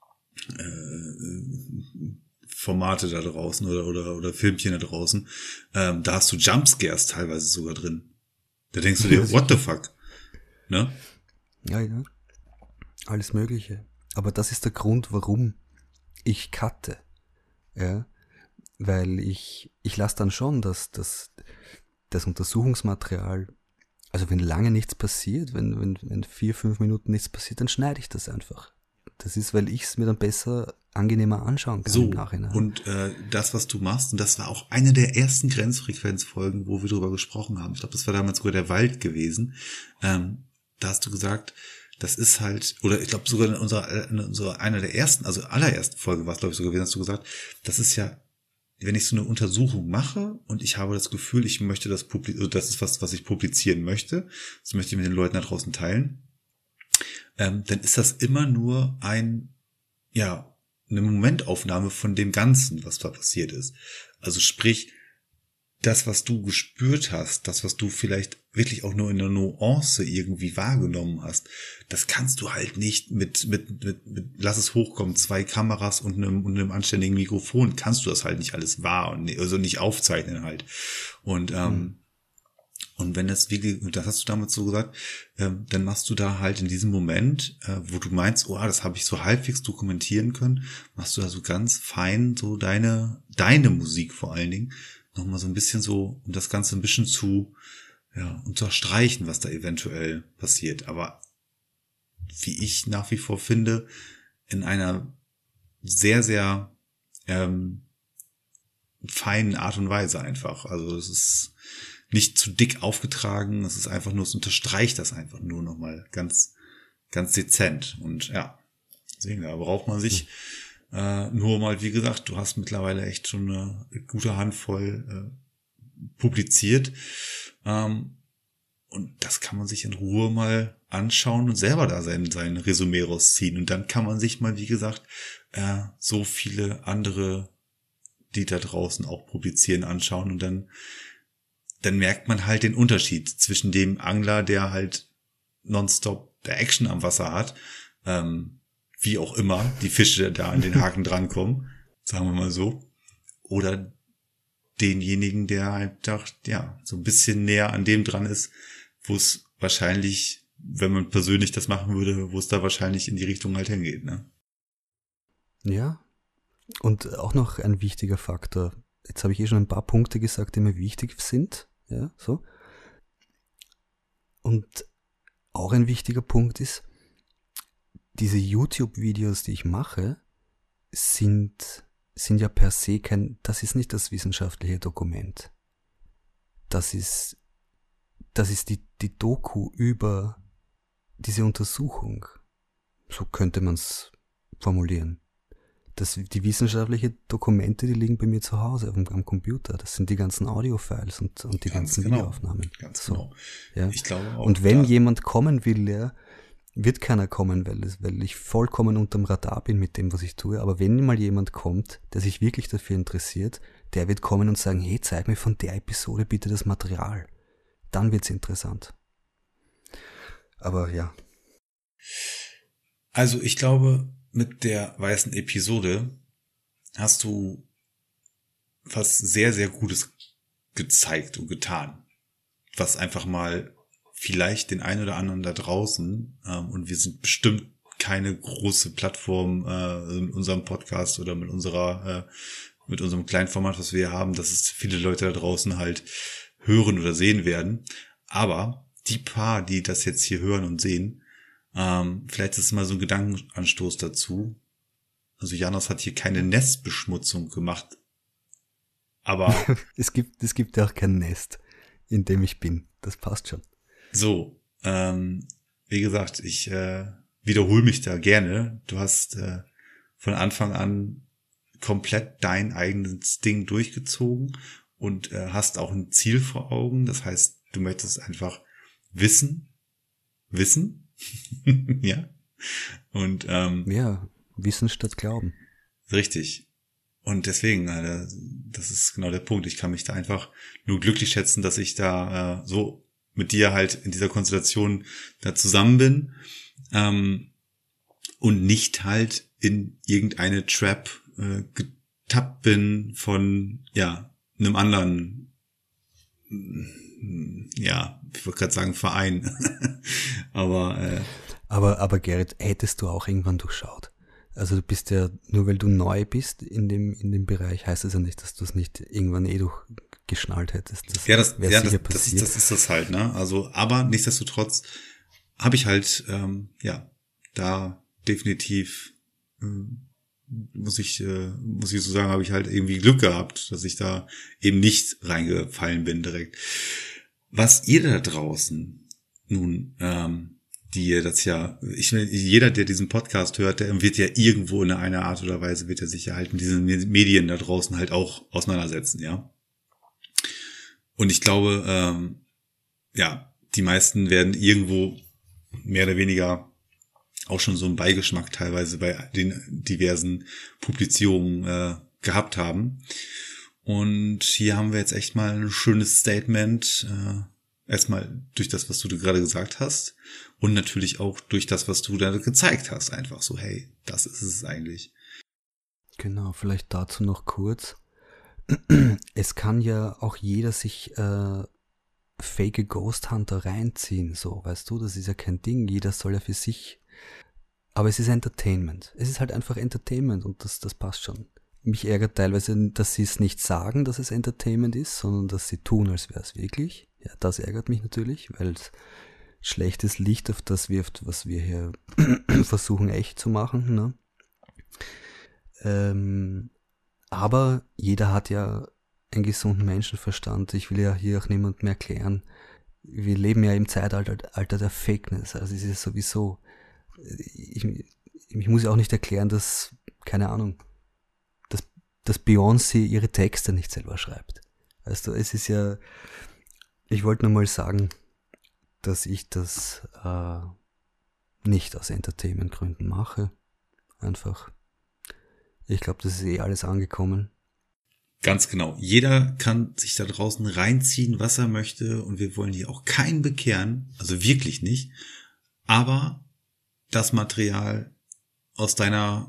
Formate da draußen oder Filmchen da draußen. Da hast du Jumpscares teilweise sogar drin. Da denkst du dir, what the fuck? Ne? Ja. Alles Mögliche. Aber das ist der Grund, warum ich cutte. Ja, weil ich lasse dann schon das Untersuchungsmaterial, also wenn lange nichts passiert, wenn 4-5 Minuten nichts passiert, dann schneide ich das einfach. Das ist, weil ich es mir dann besser, angenehmer anschauen kann im Nachhinein. Und das, was du machst, und das war auch eine der ersten Grenzfrequenzfolgen, wo wir drüber gesprochen haben. Ich glaube, das war damals sogar der Wald gewesen. Da hast du gesagt, das ist halt, oder ich glaube sogar in unserer einer der ersten, also allerersten Folge war es, glaube ich, so gewesen, hast du gesagt, das ist ja, wenn ich so eine Untersuchung mache und ich habe das Gefühl, ich möchte das das ist was ich publizieren möchte, das möchte ich mit den Leuten da draußen teilen, dann ist das immer nur eine Momentaufnahme von dem Ganzen, was da passiert ist. Also sprich, das, was du gespürt hast, das, was du vielleicht wirklich auch nur in einer Nuance irgendwie wahrgenommen hast, das kannst du halt nicht mit lass es hochkommen, 2 Kameras und einem anständigen Mikrofon, kannst du das halt nicht alles also nicht aufzeichnen halt. Und wenn das wirklich, das hast du damals so gesagt, dann machst du da halt in diesem Moment, wo du meinst, das habe ich so halbwegs dokumentieren können, machst du da so ganz fein so deine Musik vor allen Dingen nochmal so ein bisschen so, um das Ganze ein bisschen zu unterstreichen, was da eventuell passiert. Aber wie ich nach wie vor finde, in einer sehr, sehr feinen Art und Weise einfach. Also es ist nicht zu dick aufgetragen, es ist einfach nur, es unterstreicht das einfach nur nochmal ganz, ganz dezent. Und ja, deswegen, da braucht man sich nur mal, wie gesagt, du hast mittlerweile echt schon eine gute Handvoll publiziert. Und das kann man sich in Ruhe mal anschauen und selber da sein Resümee rausziehen. Und dann kann man sich mal, wie gesagt, so viele andere, die da draußen auch publizieren, anschauen. Und dann merkt man halt den Unterschied zwischen dem Angler, der halt nonstop der Action am Wasser hat, wie auch immer die Fische da an den Haken drankommen, sagen wir mal so, oder denjenigen, der halt so ein bisschen näher an dem dran ist, wo es wahrscheinlich, wenn man persönlich das machen würde, wo es da wahrscheinlich in die Richtung halt hingeht, ne? Ja, und auch noch ein wichtiger Faktor. Jetzt habe ich schon ein paar Punkte gesagt, die mir wichtig sind, ja, so. Und auch ein wichtiger Punkt ist, diese YouTube-Videos, die ich mache, sind ja per se das ist nicht das wissenschaftliche Dokument. Das ist die Doku über diese Untersuchung. So könnte man es formulieren. Die wissenschaftlichen Dokumente, die liegen bei mir zu Hause am Computer. Das sind die ganzen Audiofiles und die ganzen Videoaufnahmen. Ganz genau. Ja. Ich glaube auch. Und wenn jemand kommen will, wird keiner kommen, weil ich vollkommen unterm Radar bin mit dem, was ich tue. Aber wenn mal jemand kommt, der sich wirklich dafür interessiert, der wird kommen und sagen, hey, zeig mir von der Episode bitte das Material. Dann wird's interessant. Aber ja. Also ich glaube, mit der weißen Episode hast du was sehr, sehr Gutes gezeigt und getan, was einfach mal vielleicht den einen oder anderen da draußen, und wir sind bestimmt keine große Plattform in unserem Podcast oder mit unserem kleinen Format, was wir haben, dass es viele Leute da draußen halt hören oder sehen werden. Aber die paar, die das jetzt hier hören und sehen, vielleicht ist es mal so ein Gedankenanstoß dazu. Also Janos hat hier keine Nestbeschmutzung gemacht, aber es gibt ja auch kein Nest, in dem ich bin. Das passt schon. so, wie gesagt, ich wiederhole mich da gerne. Du hast von Anfang an komplett dein eigenes Ding durchgezogen und hast auch ein Ziel vor Augen. Das heißt, du möchtest einfach wissen, ja. Und Ja, Wissen statt Glauben. richtig. Und deswegen, das ist genau der Punkt. Ich kann mich da einfach nur glücklich schätzen, dass ich da so mit dir halt in dieser Konstellation da zusammen bin und nicht halt in irgendeine Trap getappt bin von einem anderen, ich wollte gerade sagen Verein, Aber Gerrit, hättest du auch irgendwann durchschaut. Also du bist ja, nur weil du neu bist in dem Bereich, heißt das ja nicht, dass du es nicht irgendwann durchgeschnallt hättest. Das ist das halt, ne? Also, aber nichtsdestotrotz habe ich halt, da definitiv, muss ich so sagen, habe ich halt irgendwie Glück gehabt, dass ich da eben nicht reingefallen bin direkt. Was ihr da draußen nun, jeder, der diesen Podcast hört, der wird ja irgendwo in einer Art oder Weise, wird er sich ja halt mit diesen Medien da draußen halt auch auseinandersetzen, ja. Und ich glaube, die meisten werden irgendwo mehr oder weniger auch schon so einen Beigeschmack teilweise bei den diversen Publizierungen gehabt haben. Und hier haben wir jetzt echt mal ein schönes Statement, erstmal durch das, was du gerade gesagt hast und natürlich auch durch das, was du da gezeigt hast. Einfach so, hey, das ist es eigentlich. Genau, vielleicht dazu noch kurz. Es kann ja auch jeder sich fake Ghost Hunter reinziehen, so, weißt du, das ist ja kein Ding, jeder soll ja für sich, aber es ist Entertainment. Es ist halt einfach Entertainment und das passt schon. Mich ärgert teilweise, dass sie es nicht sagen, dass es Entertainment ist, sondern dass sie tun, als wäre es wirklich. Ja, das ärgert mich natürlich, weil es schlechtes Licht auf das wirft, was wir hier versuchen echt zu machen. Ne? Aber jeder hat ja einen gesunden Menschenverstand. Ich will ja hier auch niemandem erklären. Wir leben ja im Zeitalter der Fakeness. Also es ist ja sowieso, ich muss ja auch nicht erklären, dass, keine Ahnung, dass Beyoncé ihre Texte nicht selber schreibt. Weißt du, es ist ja, ich wollte nur mal sagen, dass ich das nicht aus Entertainment-Gründen mache. Einfach. Ich glaube, das ist alles angekommen. Ganz genau. Jeder kann sich da draußen reinziehen, was er möchte. Und wir wollen hier auch keinen bekehren. Also wirklich nicht. Aber das Material aus deinem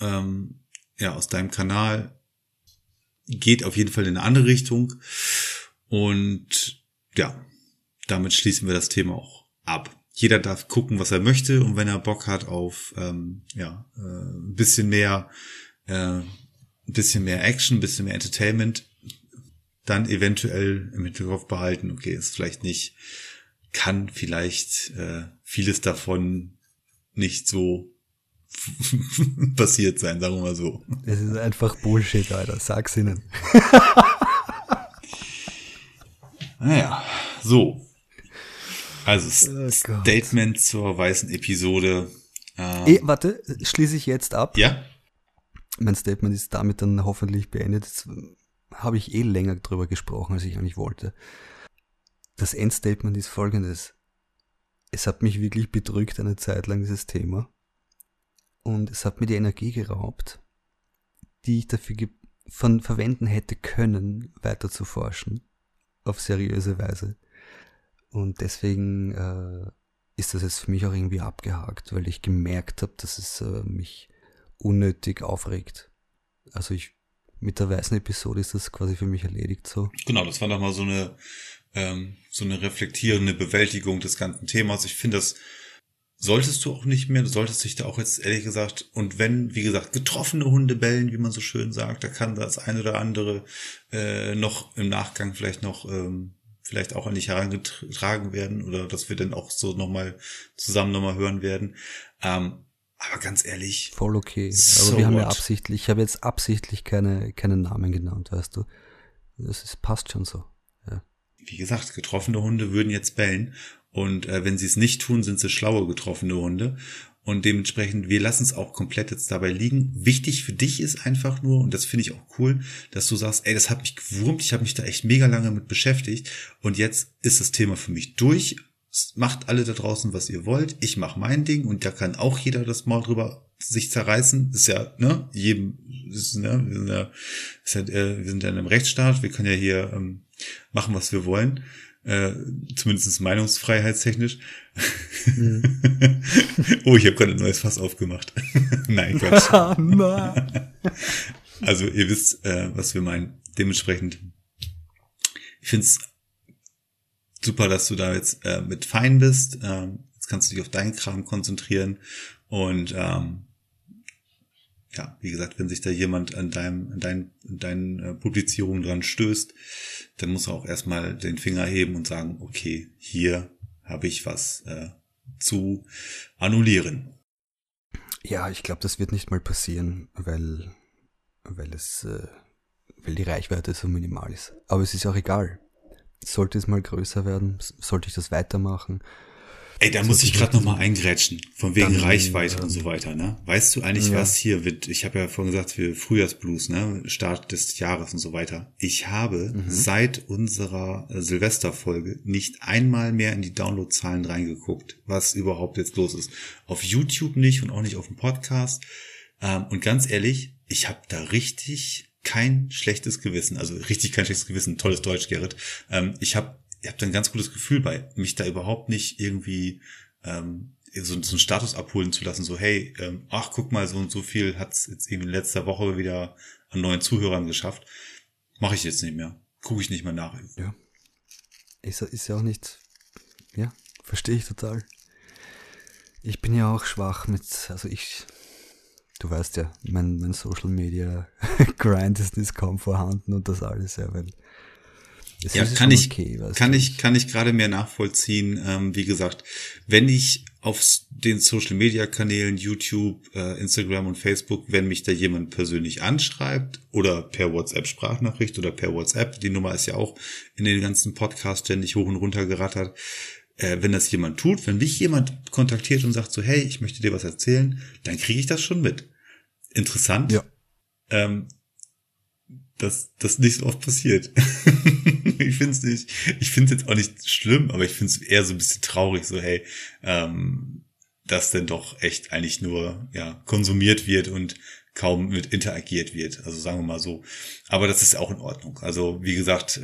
Kanal geht auf jeden Fall in eine andere Richtung. Und ja, damit schließen wir das Thema auch ab. Jeder darf gucken, was er möchte. Und wenn er Bock hat auf ein bisschen mehr Action, ein bisschen mehr Entertainment, dann eventuell im Hinterkopf behalten, okay, ist vielleicht nicht, kann vielleicht vieles davon nicht so passiert sein, sagen wir mal so. Es ist einfach Bullshit, Alter, sag's ihnen. Naja, so. Also Statement zur weißen Episode. Warte, schließe ich jetzt ab? Ja. Mein Statement ist damit dann hoffentlich beendet. Jetzt habe ich länger drüber gesprochen, als ich eigentlich wollte. Das Endstatement ist folgendes. Es hat mich wirklich bedrückt eine Zeit lang, dieses Thema. Und es hat mir die Energie geraubt, die ich dafür verwenden hätte können, weiter zu forschen. Auf seriöse Weise. Und deswegen ist das jetzt für mich auch irgendwie abgehakt, weil ich gemerkt habe, dass es mich unnötig aufregt. Also ich mit der weißen Episode ist das quasi für mich erledigt so. Genau, das war nochmal so eine reflektierende Bewältigung des ganzen Themas. Ich finde, das solltest du auch nicht mehr. Du solltest dich da auch jetzt ehrlich gesagt, und wenn, wie gesagt, getroffene Hunde bellen, wie man so schön sagt, da kann das ein oder andere noch im Nachgang vielleicht auch an dich herangetragen werden oder dass wir dann auch so zusammen nochmal hören werden. Aber ganz ehrlich. Voll okay. So aber wir haben what? ja absichtlich, ich habe jetzt absichtlich keine Namen genannt, weißt du. Passt schon so. Ja. Wie gesagt, getroffene Hunde würden jetzt bellen. Und wenn sie es nicht tun, sind sie schlaue getroffene Hunde. Und dementsprechend, wir lassen es auch komplett jetzt dabei liegen. Wichtig für dich ist einfach nur, und das finde ich auch cool, dass du sagst, ey, das hat mich gewurmt, ich habe mich da echt mega lange mit beschäftigt. Und jetzt ist das Thema für mich durch. Macht alle da draußen, was ihr wollt. Ich mache mein Ding und da kann auch jeder das Maul drüber sich zerreißen. Ist ja, ne, wir sind ja in einem Rechtsstaat. Wir können ja hier machen, was wir wollen. Zumindest meinungsfreiheitstechnisch. Mhm. Oh, ich habe gerade ein neues Fass aufgemacht. Nein, Quatsch. Nein. Also ihr wisst, was wir meinen. Dementsprechend, ich finde es super, dass du da jetzt mit fein bist. Jetzt kannst du dich auf deinen Kram konzentrieren. Und ja, wie gesagt, wenn sich da jemand an deinen Publizierungen dran stößt, dann muss er auch erstmal den Finger heben und sagen, okay, hier habe ich was zu annullieren. Ja, ich glaube, das wird nicht mal passieren, weil die Reichweite so minimal ist. Aber es ist auch egal. Sollte es mal größer werden, sollte ich das weitermachen. Ey, da muss ich gerade nochmal eingrätschen, von wegen Reichweite und so weiter, ne? Weißt du eigentlich, was hier wird? Ich habe ja vorhin gesagt, für Frühjahrsblues, ne? Start des Jahres und so weiter. Ich habe seit unserer Silvesterfolge nicht einmal mehr in die Downloadzahlen reingeguckt, was überhaupt jetzt los ist. Auf YouTube nicht und auch nicht auf dem Podcast. Und ganz ehrlich, ich habe da richtig kein schlechtes Gewissen. Also richtig kein schlechtes Gewissen. Tolles Deutsch, Gerrit. Ich habe da ein ganz gutes Gefühl bei, mich da überhaupt nicht irgendwie so einen Status abholen zu lassen, so hey, ach guck mal, so und so viel hat's jetzt irgendwie in letzter Woche wieder an neuen Zuhörern geschafft. Mache ich jetzt nicht mehr. Gucke ich nicht mehr nach. Ja. Ist ja auch nicht, ja, verstehe ich total. Ich bin ja auch schwach du weißt ja, mein Social Media Grind ist kaum vorhanden und das alles, ja, weil ja, kann ich gerade mehr nachvollziehen. Wie gesagt, wenn ich auf den Social Media Kanälen YouTube, Instagram und Facebook, wenn mich da jemand persönlich anschreibt oder per WhatsApp Sprachnachricht oder per WhatsApp, die Nummer ist ja auch in den ganzen Podcasts ständig hoch und runter gerattert. Wenn das jemand tut, wenn mich jemand kontaktiert und sagt so, hey, ich möchte dir was erzählen, dann kriege ich das schon mit. Interessant. Ja. Dass das nicht so oft passiert. Ich finde es jetzt auch nicht schlimm, aber ich finde es eher so ein bisschen traurig, so hey, dass denn doch echt eigentlich nur konsumiert wird und kaum mit interagiert wird. Also sagen wir mal so. Aber das ist auch in Ordnung. Also wie gesagt,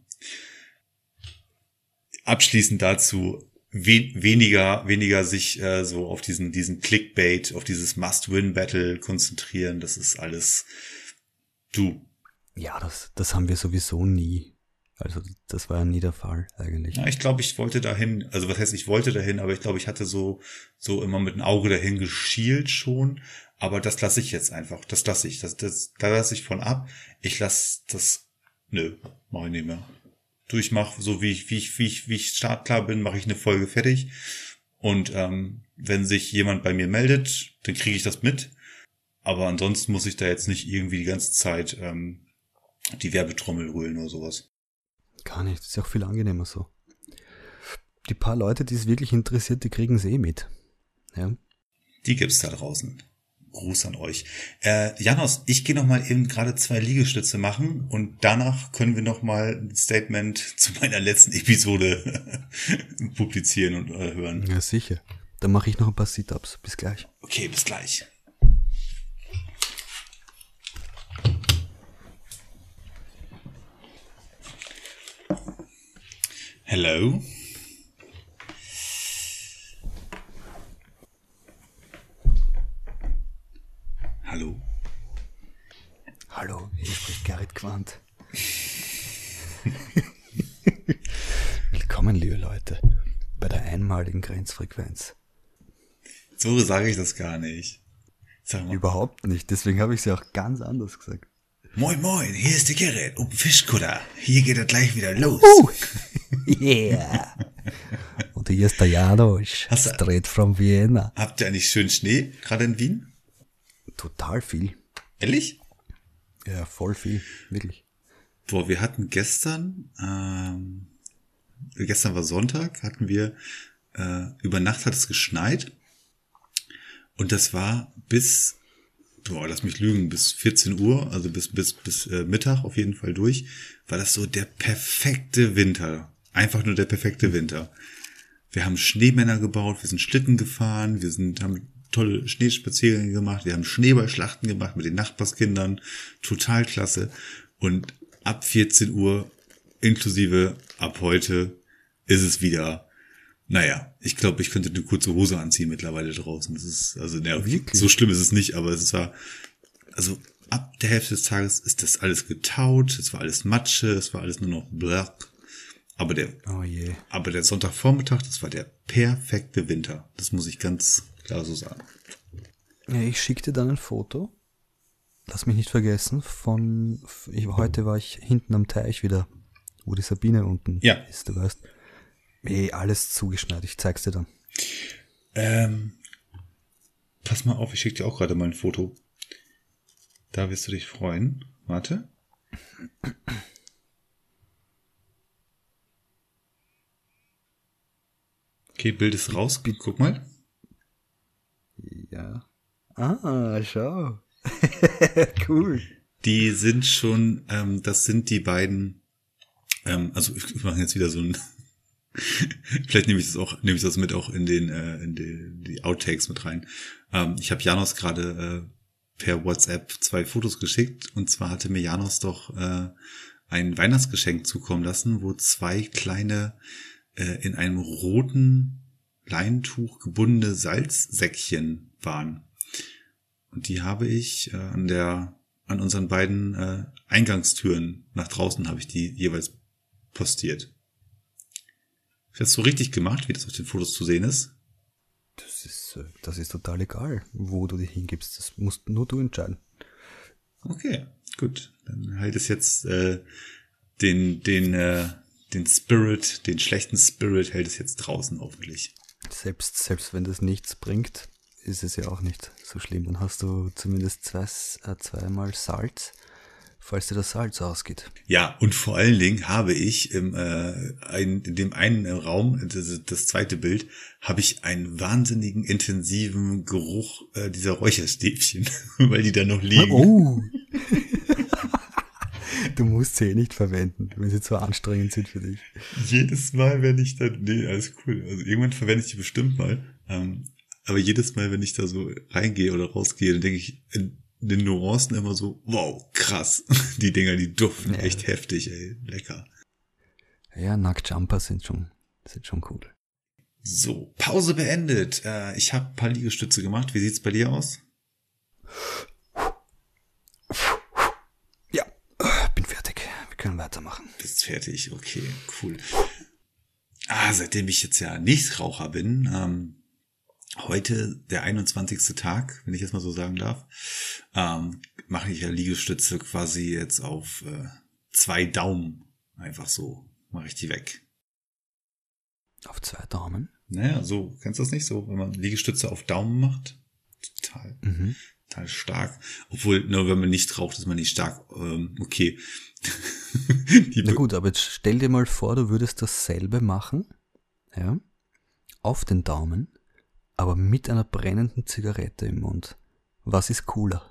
abschließend dazu weniger sich so auf diesen Clickbait, auf dieses Must-Win-Battle konzentrieren. Das ist alles du. Ja, das haben wir sowieso nie. Also das war ja nie der Fall eigentlich. Ja, ich glaube, ich wollte dahin, also was heißt, ich wollte dahin, aber ich glaube, ich hatte so immer mit dem Auge dahin geschielt schon, aber das lasse ich jetzt einfach, da lasse ich von ab. Ich lasse das, mach ich nicht mehr. Ich mache so, wie ich startklar bin, mache ich eine Folge fertig und wenn sich jemand bei mir meldet, dann kriege ich das mit, aber ansonsten muss ich da jetzt nicht irgendwie die ganze Zeit die Werbetrommel rühren oder sowas. Gar nicht, das ist ja auch viel angenehmer so. Die paar Leute, die es wirklich interessiert, die kriegen es eh mit. Ja. Die gibt's da draußen. Gruß an euch. Janos, ich gehe noch mal eben gerade 2 Liegestütze machen und danach können wir noch mal ein Statement zu meiner letzten Episode publizieren und hören. Ja, sicher. Dann mache ich noch ein paar Sit-Ups. Bis gleich. Okay, bis gleich. Hello. Hallo. Hallo, hier Aufwand. Willkommen, liebe Leute, bei der einmaligen Grenzfrequenz. So sage ich das gar nicht. Sag mal. Überhaupt nicht, deswegen habe ich es ja auch ganz anders gesagt. Moin, moin, hier ist der Gerrit und Fischkutter. Hier geht er gleich wieder los. Yeah. Und hier ist der Janusz, straight from Vienna. Habt ihr eigentlich schön Schnee, gerade in Wien? Total viel. Ehrlich? Ja, voll viel, wirklich. Boah, wir hatten gestern war Sonntag, über Nacht hat es geschneit. Und das war bis 14 Uhr, also bis Mittag auf jeden Fall durch, war das so der perfekte Winter. Einfach nur der perfekte Winter. Wir haben Schneemänner gebaut, wir sind Schlitten gefahren, haben tolle Schneespaziergänge gemacht, wir haben Schneeballschlachten gemacht mit den Nachbarskindern. Total klasse. Und ab 14 Uhr, inklusive ab heute, ist es wieder. Naja, ich glaube, ich könnte eine kurze Hose anziehen mittlerweile draußen. Das ist, so schlimm ist es nicht, aber also ab der Hälfte des Tages ist das alles getaut, es war alles Matsche, es war alles nur noch black. Aber der Sonntagvormittag, das war der perfekte Winter. Das muss ich ganz klar so sagen. Ja, ich schicke dir dann ein Foto. Lass mich nicht vergessen, heute war ich hinten am Teich wieder, wo die Sabine unten ist, du weißt. Alles zugeschneit, ich zeig's dir dann. Pass mal auf, ich schicke dir auch gerade mal ein Foto. Da wirst du dich freuen. Warte. Okay, Bild ist raus. Guck mal. Ja. Schau. Cool. Die sind schon, das sind die beiden, also ich mache jetzt wieder so ein vielleicht nehme ich das mit auch in die Outtakes mit rein. Ich habe Janos gerade per WhatsApp 2 Fotos geschickt, und zwar hatte mir Janos doch ein Weihnachtsgeschenk zukommen lassen, wo 2 kleine in einem roten Leintuch gebundene Salzsäckchen waren. Und die habe ich an unseren beiden Eingangstüren nach draußen habe ich die jeweils postiert. Hast du so richtig gemacht, wie das auf den Fotos zu sehen ist? Das ist total egal, wo du dich hingibst. Das musst nur du entscheiden. Okay, gut. Dann hält es jetzt den Spirit, den schlechten Spirit hält es jetzt draußen hoffentlich. Selbst wenn das nichts bringt, ist es ja auch nicht so schlimm. Dann hast du zumindest zweimal Salz, falls dir das Salz ausgeht. Ja, und vor allen Dingen habe ich in dem einen Raum, das zweite Bild, habe ich einen wahnsinnigen intensiven Geruch dieser Räucherstäbchen, weil die da noch liegen. Oh! Du musst sie nicht verwenden, wenn sie zu anstrengend sind für dich. Jedes Mal, wenn ich da, alles cool. Also irgendwann verwende ich die bestimmt mal. Aber jedes Mal, wenn ich da so reingehe oder rausgehe, dann denke ich in den Nuancen immer so, wow, krass. Die Dinger, die duften echt heftig, ey. Lecker. Ja, Nacktjumper sind schon cool. So, Pause beendet. Ich habe ein paar Liegestütze gemacht. Wie sieht's bei dir aus? Ja, bin fertig. Wir können weitermachen. Bist fertig, okay, cool. Seitdem ich jetzt ja Nichtraucher bin, heute der 21. Tag, wenn ich jetzt mal so sagen darf, mache ich ja Liegestütze quasi jetzt auf 2 Daumen. Einfach so mache ich die weg. Auf 2 Daumen? Naja, so, kennst du das nicht so, wenn man Liegestütze auf Daumen macht? Total stark. Obwohl, nur wenn man nicht raucht, ist man nicht stark. Okay. Na gut, aber jetzt stell dir mal vor, du würdest dasselbe machen, ja, auf den Daumen, aber mit einer brennenden Zigarette im Mund. Was ist cooler?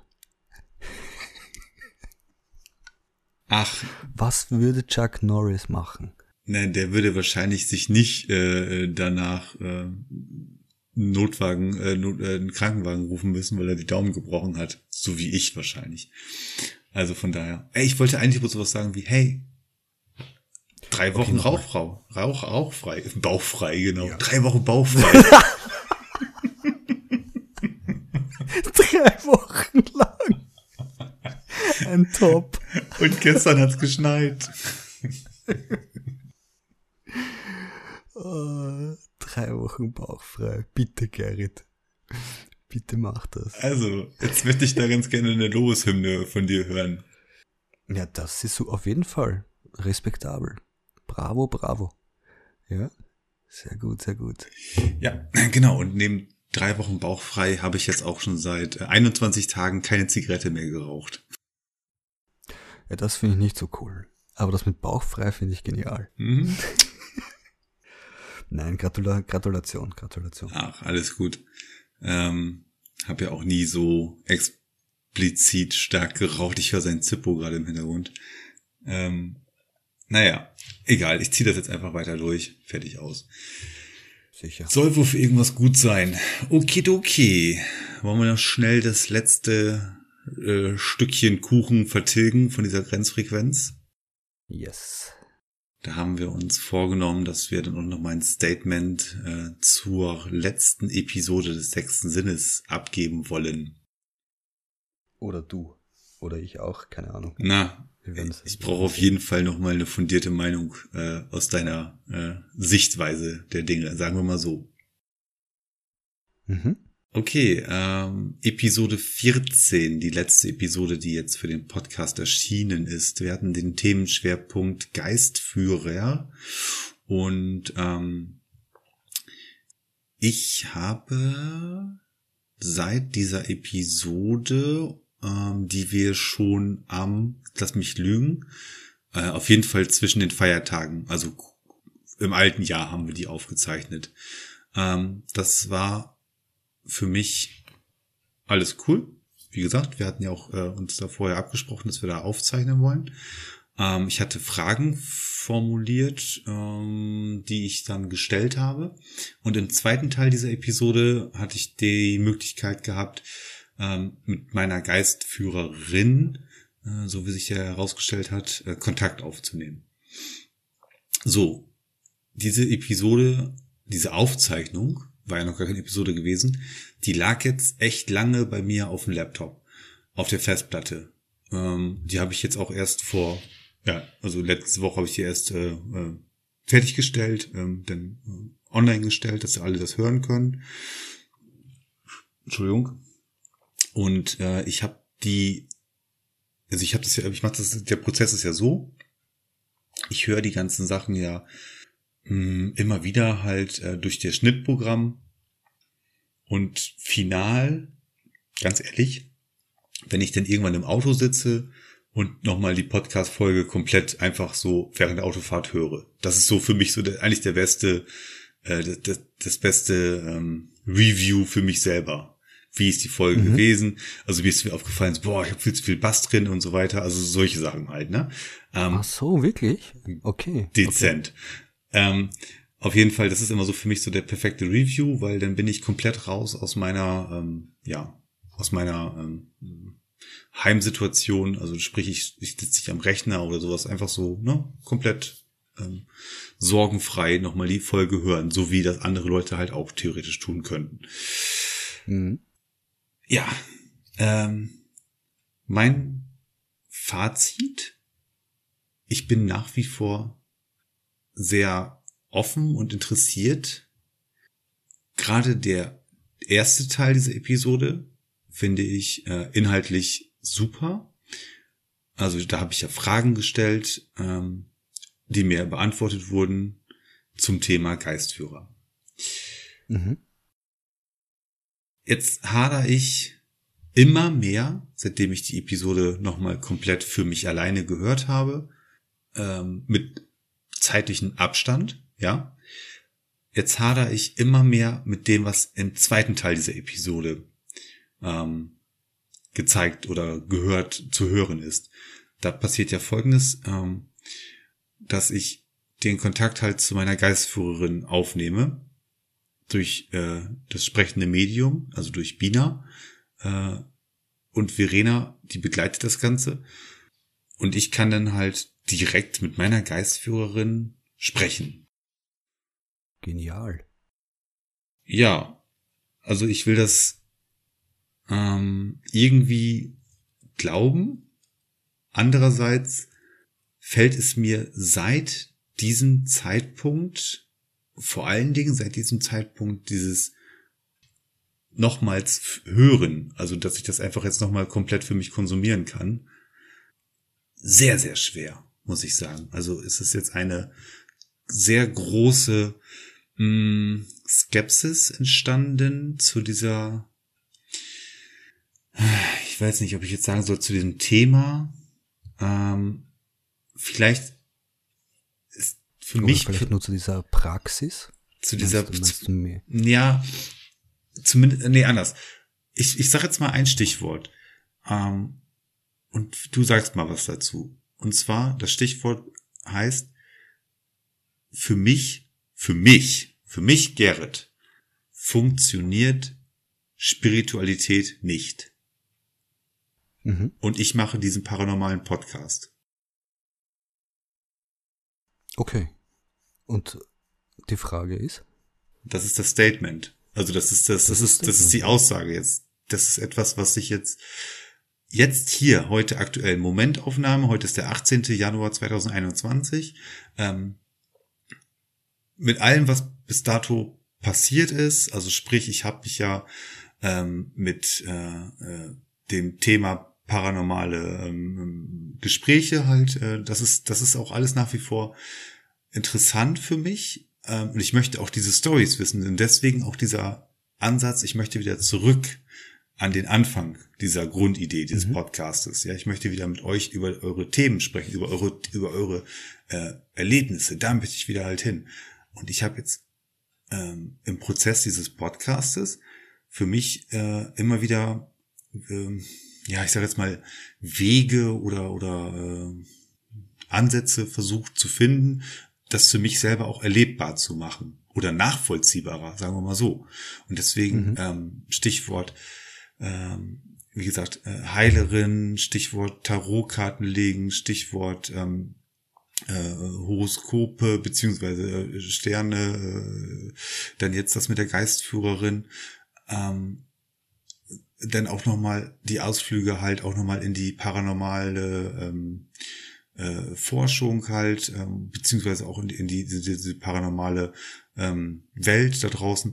Ach. Was würde Chuck Norris machen? Nein, der würde wahrscheinlich sich nicht danach einen Krankenwagen rufen müssen, weil er die Daumen gebrochen hat. So wie ich wahrscheinlich. Also von daher. Ich wollte eigentlich bloß sowas sagen wie, hey, 3 Wochen Rauchfrei. Bauchfrei, genau. Ja. 3 Wochen bauchfrei. 3 Wochen lang. Ein Top. Und gestern hat's geschneit. Oh, 3 Wochen bauchfrei. Bitte, Gerrit. Bitte mach das. Also, jetzt möchte ich da ganz gerne eine Lobeshymne von dir hören. Ja, das ist so auf jeden Fall respektabel. Bravo, bravo. Ja, sehr gut, sehr gut. Ja, genau. Und neben 3 Wochen bauchfrei habe ich jetzt auch schon seit 21 Tagen keine Zigarette mehr geraucht. Ja, das finde ich nicht so cool. Aber das mit bauchfrei finde ich genial. Mhm. Nein, Gratulation. Ach, alles gut. Hab ja auch nie so explizit stark geraucht. Ich höre sein Zippo gerade im Hintergrund. Naja, egal. Ich ziehe das jetzt einfach weiter durch. Fertig aus. Sicher. Soll wohl für irgendwas gut sein. Okidoki. Wollen wir noch schnell das letzte Stückchen Kuchen vertilgen von dieser Grenzfrequenz? Yes. Da haben wir uns vorgenommen, dass wir dann auch noch mal ein Statement zur letzten Episode des 6. Sinnes abgeben wollen. Oder du. Oder ich auch, keine Ahnung. Na, ich brauche auf jeden Fall noch mal eine fundierte Meinung aus deiner Sichtweise der Dinge, sagen wir mal so. Mhm. Okay, Episode 14, die letzte Episode, die jetzt für den Podcast erschienen ist. Wir hatten den Themenschwerpunkt Geistführer und ich habe seit dieser Episode, die wir schon lass mich lügen, auf jeden Fall zwischen den Feiertagen, also im alten Jahr haben wir die aufgezeichnet. Das war für mich alles cool. Wie gesagt, wir hatten ja auch uns da vorher abgesprochen, dass wir da aufzeichnen wollen. Ich hatte Fragen formuliert, die ich dann gestellt habe. Und im zweiten Teil dieser Episode hatte ich die Möglichkeit gehabt, mit meiner Geistführerin, so wie sich ja herausgestellt hat, Kontakt aufzunehmen. So, diese Episode, diese Aufzeichnung, war ja noch gar keine Episode gewesen, die lag jetzt echt lange bei mir auf dem Laptop, auf der Festplatte. Die habe ich jetzt auch erst also letzte Woche habe ich die erst fertiggestellt, dann online gestellt, dass alle das hören können. Entschuldigung. Und ich mache das, der Prozess ist ja so, ich höre die ganzen Sachen ja immer wieder halt durch das Schnittprogramm und final, ganz ehrlich, wenn ich dann irgendwann im Auto sitze und nochmal die Podcast-Folge komplett einfach so während der Autofahrt höre. Das ist so für mich so eigentlich der beste, das beste Review für mich selber. Wie ist die Folge gewesen? Also wie ist mir aufgefallen, ich habe viel zu viel Bass drin und so weiter. Also solche Sachen halt, ne? Ach so, wirklich? Okay. Dezent. Okay. Auf jeden Fall, das ist immer so für mich so der perfekte Review, weil dann bin ich komplett raus aus meiner, Heimsituation. Also sprich, ich sitze nicht am Rechner oder sowas, einfach so, ne, komplett sorgenfrei nochmal die Folge hören, so wie das andere Leute halt auch theoretisch tun könnten. Mhm. Ja, mein Fazit: Ich bin nach wie vor sehr offen und interessiert. Gerade der erste Teil dieser Episode finde ich inhaltlich super. Also da habe ich ja Fragen gestellt, die mir beantwortet wurden zum Thema Geistführer. Mhm. Jetzt hadere ich immer mehr, seitdem ich die Episode nochmal komplett für mich alleine gehört habe, mit zeitlichem Abstand, ja. Jetzt hadere ich immer mehr mit dem, was im zweiten Teil dieser Episode gezeigt oder zu hören ist. Da passiert ja Folgendes, dass ich den Kontakt halt zu meiner Geistführerin aufnehme, durch das sprechende Medium, also durch Bina, und Verena, die begleitet das Ganze. Und ich kann dann halt direkt mit meiner Geistführerin sprechen. Genial. Ja, also ich will das irgendwie glauben, Andererseits fällt es mir seit diesem Zeitpunkt, vor allen Dingen seit diesem Zeitpunkt, dieses nochmals hören, also dass ich das einfach jetzt nochmal komplett für mich konsumieren kann, sehr, sehr schwer, muss ich sagen. Also es ist jetzt eine sehr große Skepsis entstanden zu dieser, ich weiß nicht, ob ich jetzt sagen soll, zu diesem Thema. Vielleicht ist für mich... Vielleicht nur zu dieser Praxis? Zu dieser... Meinst du mehr? Ja, zumindest... Nee, anders. Ich sag jetzt mal ein Stichwort. Und du sagst mal was dazu. Und zwar, das Stichwort heißt, für mich, Gerrit, funktioniert Spiritualität nicht. Mhm. Und ich mache diesen paranormalen Podcast. Okay. Und die Frage ist? Das ist das Statement. Also das ist die Aussage jetzt. Das ist etwas, was ich jetzt hier, heute aktuell Momentaufnahme, heute ist der 18. Januar 2021, mit allem, was bis dato passiert ist, also sprich, ich habe mich ja mit dem Thema paranormale Gespräche halt, das ist auch alles nach wie vor interessant für mich, und ich möchte auch diese Storys wissen, und deswegen auch dieser Ansatz, ich möchte wieder zurück an den Anfang dieser Grundidee dieses Podcastes. Ja, ich möchte wieder mit euch über eure Themen sprechen, über eure Erlebnisse. Da möchte ich wieder halt hin. Und ich habe jetzt im Prozess dieses Podcastes für mich immer wieder, ich sage jetzt mal, Wege oder Ansätze versucht zu finden, das für mich selber auch erlebbar zu machen oder nachvollziehbarer, sagen wir mal so. Und deswegen Stichwort, wie gesagt, Heilerin, Stichwort Tarotkarten legen, Stichwort Horoskope beziehungsweise Sterne, dann jetzt das mit der Geistführerin, dann auch nochmal die Ausflüge halt auch nochmal in die paranormale Forschung halt, beziehungsweise auch in diese paranormale Welt da draußen.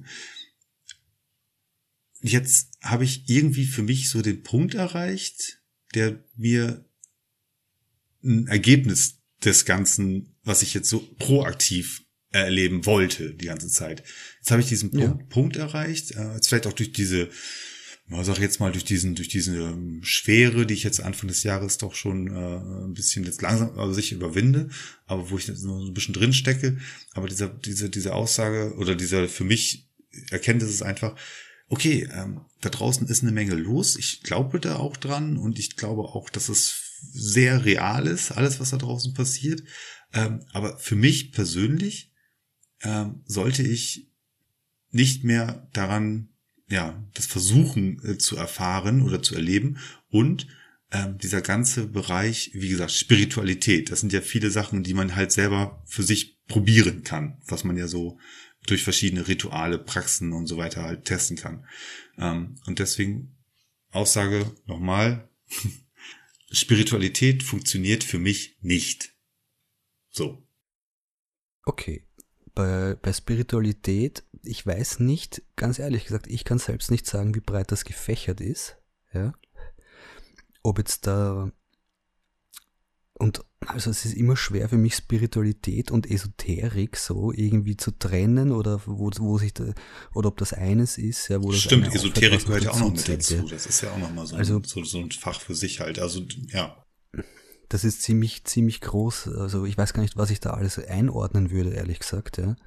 Jetzt habe ich irgendwie für mich so den Punkt erreicht, der mir ein Ergebnis des Ganzen, was ich jetzt so proaktiv erleben wollte die ganze Zeit. Jetzt habe ich diesen Punkt erreicht, jetzt vielleicht auch durch diese, durch diese Schwere, die ich jetzt Anfang des Jahres doch schon ein bisschen jetzt langsam, also sich überwinde, aber wo ich jetzt noch so ein bisschen drin stecke. Aber diese Aussage oder dieser für mich Erkenntnis ist einfach, okay, da draußen ist eine Menge los. Ich glaube da auch dran und ich glaube auch, dass es sehr real ist, alles, was da draußen passiert. Aber für mich persönlich sollte ich nicht mehr daran, das versuchen zu erfahren oder zu erleben. Und dieser ganze Bereich, wie gesagt, Spiritualität, das sind ja viele Sachen, die man halt selber für sich probieren kann, was man ja so durch verschiedene Rituale, Praxen und so weiter halt testen kann. Und deswegen Aussage nochmal, Spiritualität funktioniert für mich nicht. So. Okay. Bei Spiritualität, ich weiß nicht, ganz ehrlich gesagt, ich kann selbst nicht sagen, wie breit das gefächert ist. Ja. Ob jetzt da... Und also es ist immer schwer für mich, Spiritualität und Esoterik so irgendwie zu trennen oder wo sich da, oder ob das eines ist, ja, wo das stimmt, eine Esoterik aufhört, gehört ja auch noch mit zählt, dazu. ja. Das ist ja auch nochmal so ein Fach für sich halt. Also, ja. Das ist ziemlich groß. Also ich weiß gar nicht, was ich da alles einordnen würde, ehrlich gesagt, ja.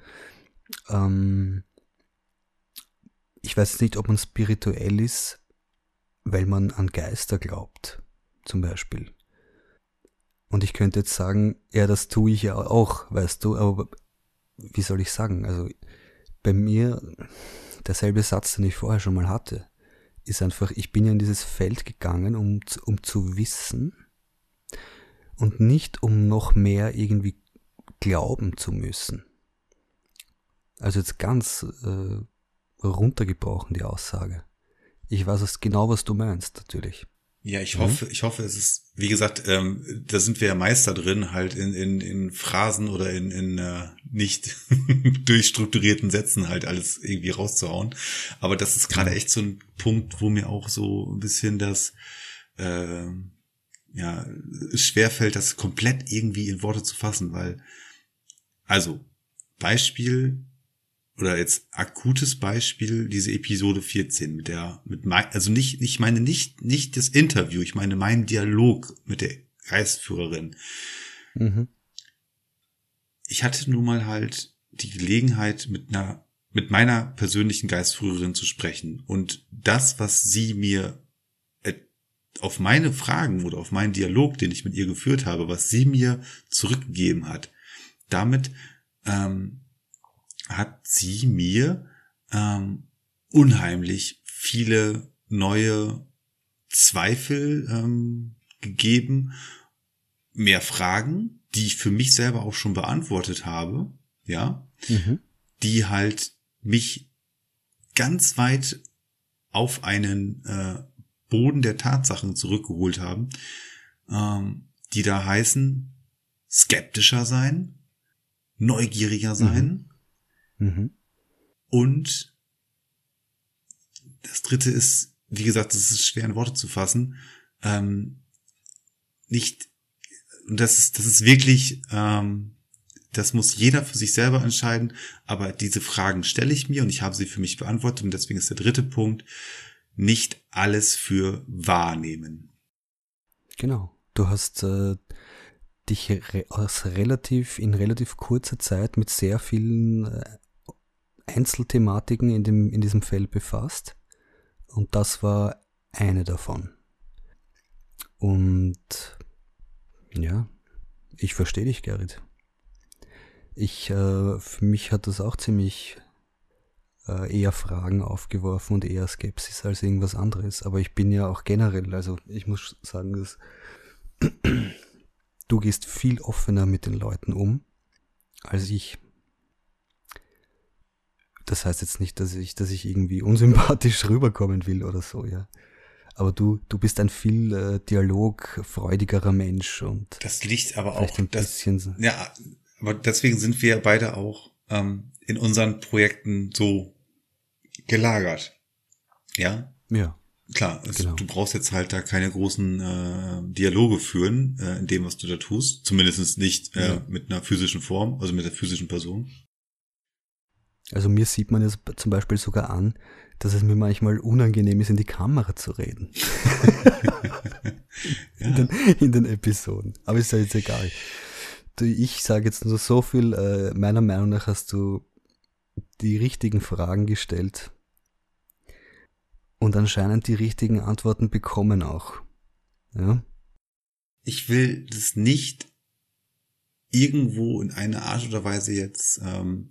Ich weiß nicht, ob man spirituell ist, weil man an Geister glaubt, zum Beispiel. Und ich könnte jetzt sagen, ja, das tue ich ja auch, weißt du, aber wie soll ich sagen? Also bei mir, derselbe Satz, den ich vorher schon mal hatte, ist einfach, ich bin ja in dieses Feld gegangen, um zu wissen und nicht um noch mehr irgendwie glauben zu müssen. Also jetzt ganz runtergebrochen die Aussage. Ich weiß genau, was du meinst, natürlich. Ja, ich hoffe, es ist, wie gesagt, da sind wir ja Meister drin, halt in Phrasen oder in nicht durchstrukturierten Sätzen halt alles irgendwie rauszuhauen. Aber das ist gerade echt so ein Punkt, wo mir auch so ein bisschen das, ja, es schwerfällt, das komplett irgendwie in Worte zu fassen, weil, also, Beispiel, oder jetzt akutes Beispiel, diese Episode 14 also ich meine nicht das Interview, ich meine meinen Dialog mit der Geistführerin. Mhm. Ich hatte nun mal halt die Gelegenheit, mit meiner persönlichen Geistführerin zu sprechen, und das, was sie mir auf meine Fragen oder auf meinen Dialog, den ich mit ihr geführt habe, was sie mir zurückgegeben hat, damit hat sie mir unheimlich viele neue Zweifel gegeben, mehr Fragen, die ich für mich selber auch schon beantwortet habe, ja, die halt mich ganz weit auf einen Boden der Tatsachen zurückgeholt haben, die da heißen: skeptischer sein, neugieriger sein, und das dritte ist, wie gesagt, das ist schwer in Worte zu fassen, nicht, und das ist wirklich, das muss jeder für sich selber entscheiden, aber diese Fragen stelle ich mir und ich habe sie für mich beantwortet, und deswegen ist der dritte Punkt: nicht alles für wahrnehmen. Genau. Du hast dich in relativ kurzer Zeit mit sehr vielen Einzelthematiken in diesem Feld befasst, und das war eine davon. Und ja, ich verstehe dich, Gerrit. Für mich hat das auch ziemlich eher Fragen aufgeworfen und eher Skepsis als irgendwas anderes. Aber ich bin ja auch generell, also ich muss sagen, dass du gehst viel offener mit den Leuten um als ich. Das heißt jetzt nicht, dass ich irgendwie unsympathisch rüberkommen will oder so, ja. Aber du bist ein viel dialogfreudigerer Mensch, und das liegt aber vielleicht auch ein bisschen. Ja, aber deswegen sind wir beide auch in unseren Projekten so gelagert. Ja? Ja. Klar, Genau. Du brauchst jetzt halt da keine großen Dialoge führen in dem, was du da tust. Zumindest nicht mit einer physischen Form, also mit der physischen Person. Also mir sieht man jetzt zum Beispiel sogar an, dass es mir manchmal unangenehm ist, in die Kamera zu reden. in den Episoden. Aber ist ja jetzt egal. Ich sage jetzt nur so viel, meiner Meinung nach hast du die richtigen Fragen gestellt und anscheinend die richtigen Antworten bekommen auch. Ja? Ich will das nicht irgendwo in einer Art oder Weise jetzt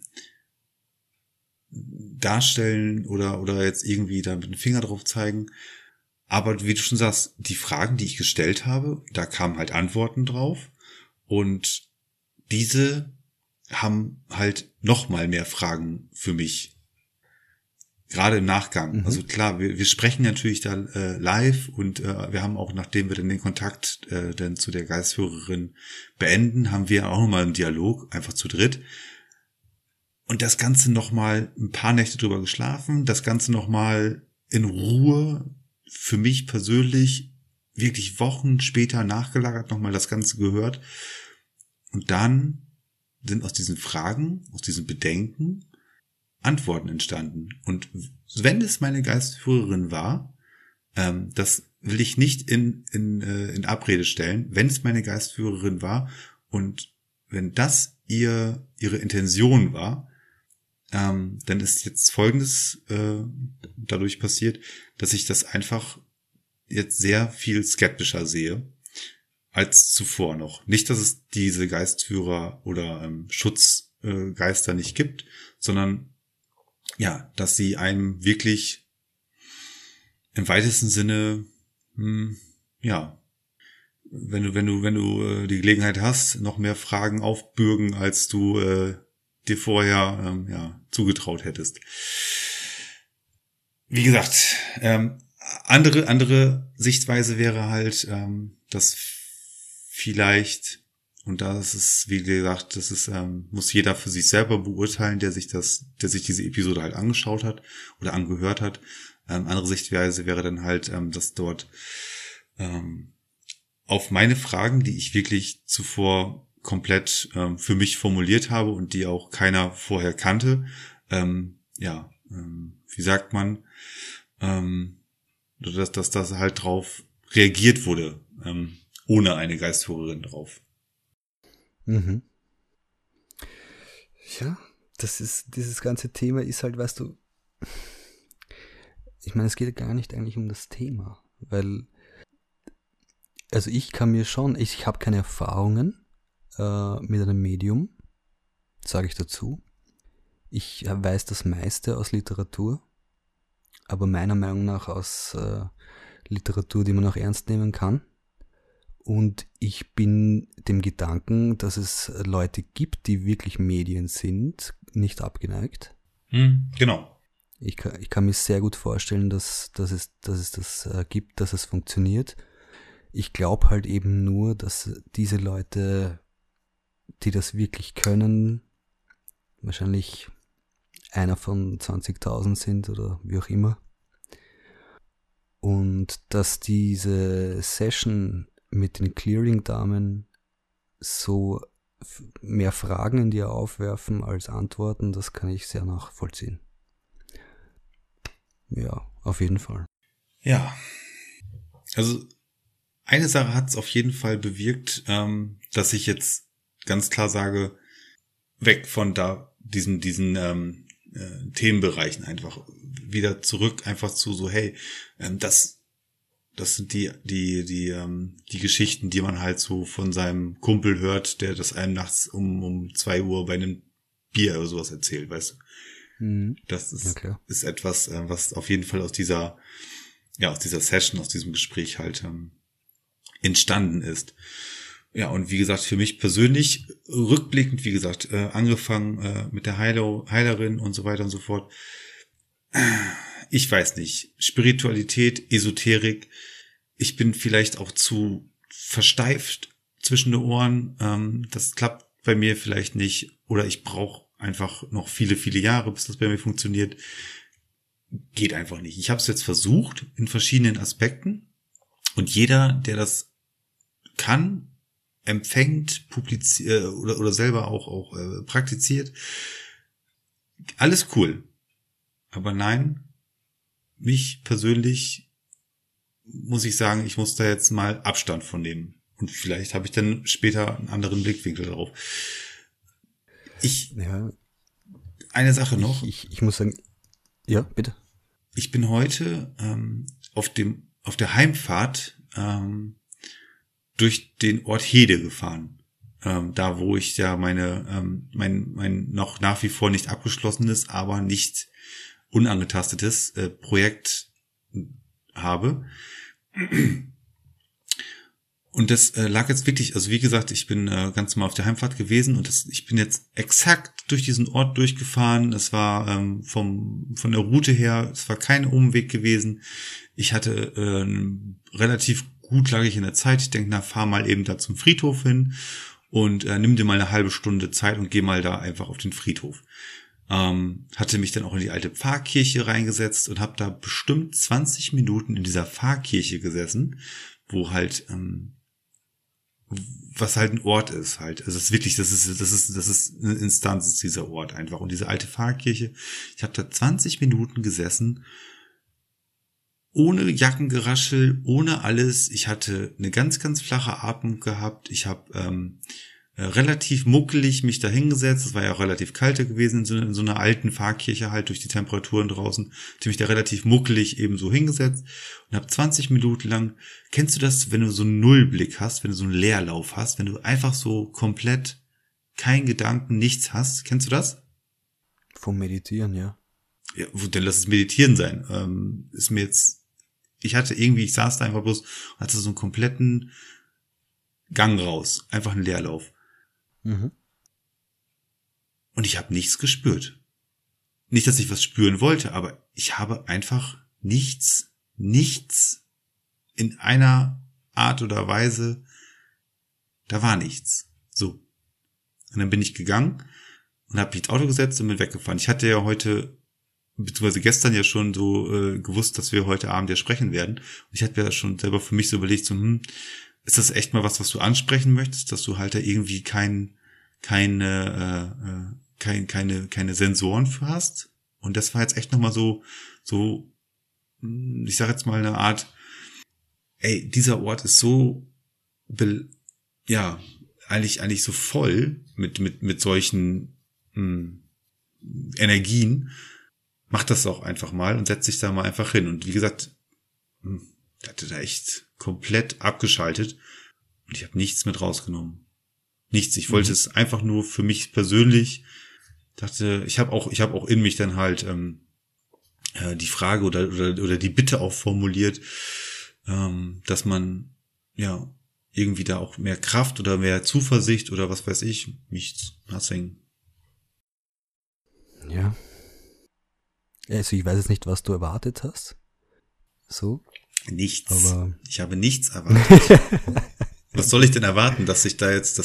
darstellen oder jetzt irgendwie da mit dem Finger drauf zeigen. Aber wie du schon sagst, die Fragen, die ich gestellt habe, da kamen halt Antworten drauf, und diese haben halt noch mal mehr Fragen für mich. Gerade im Nachgang. Also klar, wir sprechen natürlich da live, und wir haben auch, nachdem wir dann den Kontakt dann zu der Geistführerin beenden, haben wir auch nochmal einen Dialog, einfach zu dritt. Und das Ganze nochmal ein paar Nächte drüber geschlafen, das Ganze nochmal in Ruhe für mich persönlich wirklich Wochen später nachgelagert, nochmal das Ganze gehört. Und dann sind aus diesen Fragen, aus diesen Bedenken Antworten entstanden. Und wenn es meine Geistführerin war, das will ich nicht in Abrede stellen, wenn es meine Geistführerin war und wenn das ihre Intention war, dann ist jetzt Folgendes dadurch passiert, dass ich das einfach jetzt sehr viel skeptischer sehe als zuvor noch. Nicht, dass es diese Geistführer oder Schutzgeister nicht gibt, sondern ja, dass sie einem wirklich im weitesten Sinne, ja, wenn du die Gelegenheit hast, noch mehr Fragen aufbürgen, als du dir vorher zugetraut hättest. Wie gesagt, Andere Sichtweise wäre halt, dass vielleicht, und das ist, wie gesagt, das ist, muss jeder für sich selber beurteilen, der sich diese Episode halt angeschaut hat oder angehört hat. Andere Sichtweise wäre dann halt, dass dort auf meine Fragen, die ich wirklich zuvor komplett für mich formuliert habe und die auch keiner vorher kannte, wie sagt man, dass das halt drauf reagiert wurde, ohne eine Geistführerin drauf. Mhm. Ja, dieses ganze Thema ist halt, weißt du, ich meine, es geht gar nicht eigentlich um das Thema, weil, also ich habe keine Erfahrungen mit einem Medium, sage ich dazu. Ich weiß das meiste aus Literatur, aber meiner Meinung nach aus Literatur, die man auch ernst nehmen kann. Und ich bin dem Gedanken, dass es Leute gibt, die wirklich Medien sind, nicht abgeneigt. Genau. Ich kann mir sehr gut vorstellen, dass es das gibt, dass es funktioniert. Ich glaube halt eben nur, dass diese Leute, die das wirklich können, wahrscheinlich einer von 20.000 sind oder wie auch immer. Und dass diese Session mit den Clearing-Damen so mehr Fragen in dir aufwerfen als Antworten, das kann ich sehr nachvollziehen. Ja, auf jeden Fall. Ja, also eine Sache hat es auf jeden Fall bewirkt, dass ich jetzt ganz klar sage, weg von diesen Themenbereichen einfach wieder zurück einfach zu so, hey, das sind die Geschichten, die man halt so von seinem Kumpel hört, der das einem nachts um 2 Uhr bei einem Bier oder sowas erzählt, weißt du? Mhm. Das Ja, ist etwas, was auf jeden Fall aus dieser Session, aus diesem Gespräch halt entstanden ist. Ja, und wie gesagt, für mich persönlich, rückblickend, wie gesagt, angefangen mit der Heilerin und so weiter und so fort. Ich weiß nicht, Spiritualität, Esoterik, ich bin vielleicht auch zu versteift zwischen den Ohren, das klappt bei mir vielleicht nicht, oder ich brauche einfach noch viele, viele Jahre, bis das bei mir funktioniert. Geht einfach nicht. Ich habe es jetzt versucht in verschiedenen Aspekten und jeder, der das kann, empfängt, publiziert oder selber auch praktiziert, alles cool. Aber nein, mich persönlich muss ich sagen, ich muss da jetzt mal Abstand von nehmen. Und vielleicht habe ich dann später einen anderen Blickwinkel drauf. Eine Sache noch. Ich muss sagen, ja, bitte. Ich bin heute auf der Heimfahrt durch den Ort Hede gefahren. Da, wo ich ja mein noch nach wie vor nicht abgeschlossenes, aber nicht unangetastetes Projekt habe. Und das lag jetzt wirklich, also wie gesagt, ich bin ganz mal auf der Heimfahrt gewesen und ich bin jetzt exakt durch diesen Ort durchgefahren. Es war von der Route her, es war kein Umweg gewesen. Ich hatte relativ gut, lag ich in der Zeit. Ich denke, fahr mal eben da zum Friedhof hin und nimm dir mal eine halbe Stunde Zeit und geh mal da einfach auf den Friedhof. Hatte mich dann auch in die alte Pfarrkirche reingesetzt und habe da bestimmt 20 Minuten in dieser Pfarrkirche gesessen, wo halt was halt ein Ort ist halt. Also es ist wirklich, das ist eine Instanz, ist dieser Ort einfach. Und diese alte Pfarrkirche, ich habe da 20 Minuten gesessen, ohne Jackengeraschel, ohne alles. Ich hatte eine ganz, ganz flache Atmung gehabt. Ich habe relativ muckelig mich da hingesetzt. Es war ja auch relativ kalt gewesen in so einer alten Pfarrkirche halt durch die Temperaturen draußen. Ich habe mich da relativ muckelig eben so hingesetzt und habe 20 Minuten lang, kennst du das, wenn du so einen Nullblick hast, wenn du so einen Leerlauf hast, wenn du einfach so komplett kein Gedanken, nichts hast? Kennst du das? Vom Meditieren, ja. Ja, dann lass es Meditieren sein. Ist mir jetzt, ich saß da einfach bloß und hatte so einen kompletten Gang raus. Einfach einen Leerlauf. Mhm. Und ich habe nichts gespürt. Nicht, dass ich was spüren wollte, aber ich habe einfach nichts nichts in einer Art oder Weise, da war nichts. So. Und dann bin ich gegangen und habe mich ins Auto gesetzt und bin weggefahren. Ich hatte ja heute, beziehungsweise gestern ja schon so gewusst, dass wir heute Abend ja sprechen werden. Und ich hatte ja schon selber für mich so überlegt, so, ist das echt mal was du ansprechen möchtest, dass du halt da irgendwie keine Sensoren für hast? Und das war jetzt echt nochmal so, ich sag jetzt mal eine Art, ey, dieser Ort ist so, eigentlich so voll mit solchen Energien. Mach das auch einfach mal und setz dich da mal einfach hin. Und wie gesagt, hatte da echt komplett abgeschaltet und ich habe nichts mit rausgenommen. Nichts. Ich wollte es einfach nur für mich persönlich, dachte, ich habe auch in mich dann halt die Frage oder die Bitte auch formuliert, dass man ja irgendwie da auch mehr Kraft oder mehr Zuversicht oder was weiß ich, nichts, nothing. Ja. Also ich weiß jetzt nicht, was du erwartet hast. So. Nichts. Aber ich habe nichts erwartet. Was soll ich denn erwarten, dass da jetzt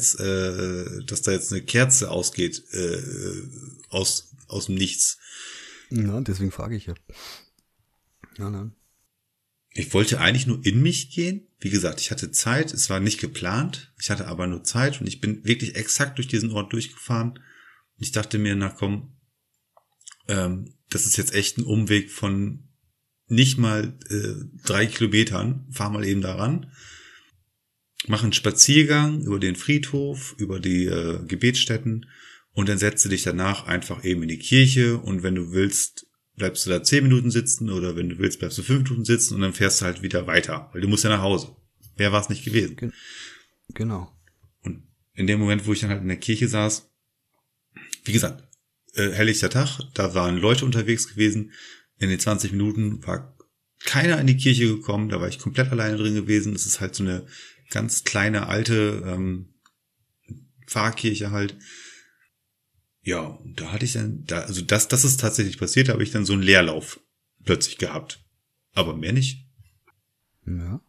eine Kerze ausgeht aus dem Nichts? Ja, deswegen frage ich ja. Nein. Ich wollte eigentlich nur in mich gehen. Wie gesagt, ich hatte Zeit, es war nicht geplant, ich hatte aber nur Zeit und ich bin wirklich exakt durch diesen Ort durchgefahren. Und ich dachte mir, na komm, das ist jetzt echt ein Umweg von nicht mal 3 Kilometern, fahr mal eben daran, mach einen Spaziergang über den Friedhof, über die Gebetsstätten und dann setze dich danach einfach eben in die Kirche und wenn du willst, bleibst du da 10 Minuten sitzen oder wenn du willst, bleibst du 5 Minuten sitzen und dann fährst du halt wieder weiter, weil du musst ja nach Hause. Wer war es nicht gewesen? Genau. Und in dem Moment, wo ich dann halt in der Kirche saß, wie gesagt, helllichter Tag, da waren Leute unterwegs gewesen, in den 20 Minuten war keiner in die Kirche gekommen, da war ich komplett alleine drin gewesen, das ist halt so eine ganz kleine, alte Pfarrkirche halt. Ja, und da hatte ich dann, also das ist tatsächlich passiert, da habe ich dann so einen Leerlauf plötzlich gehabt. Aber mehr nicht. Ja.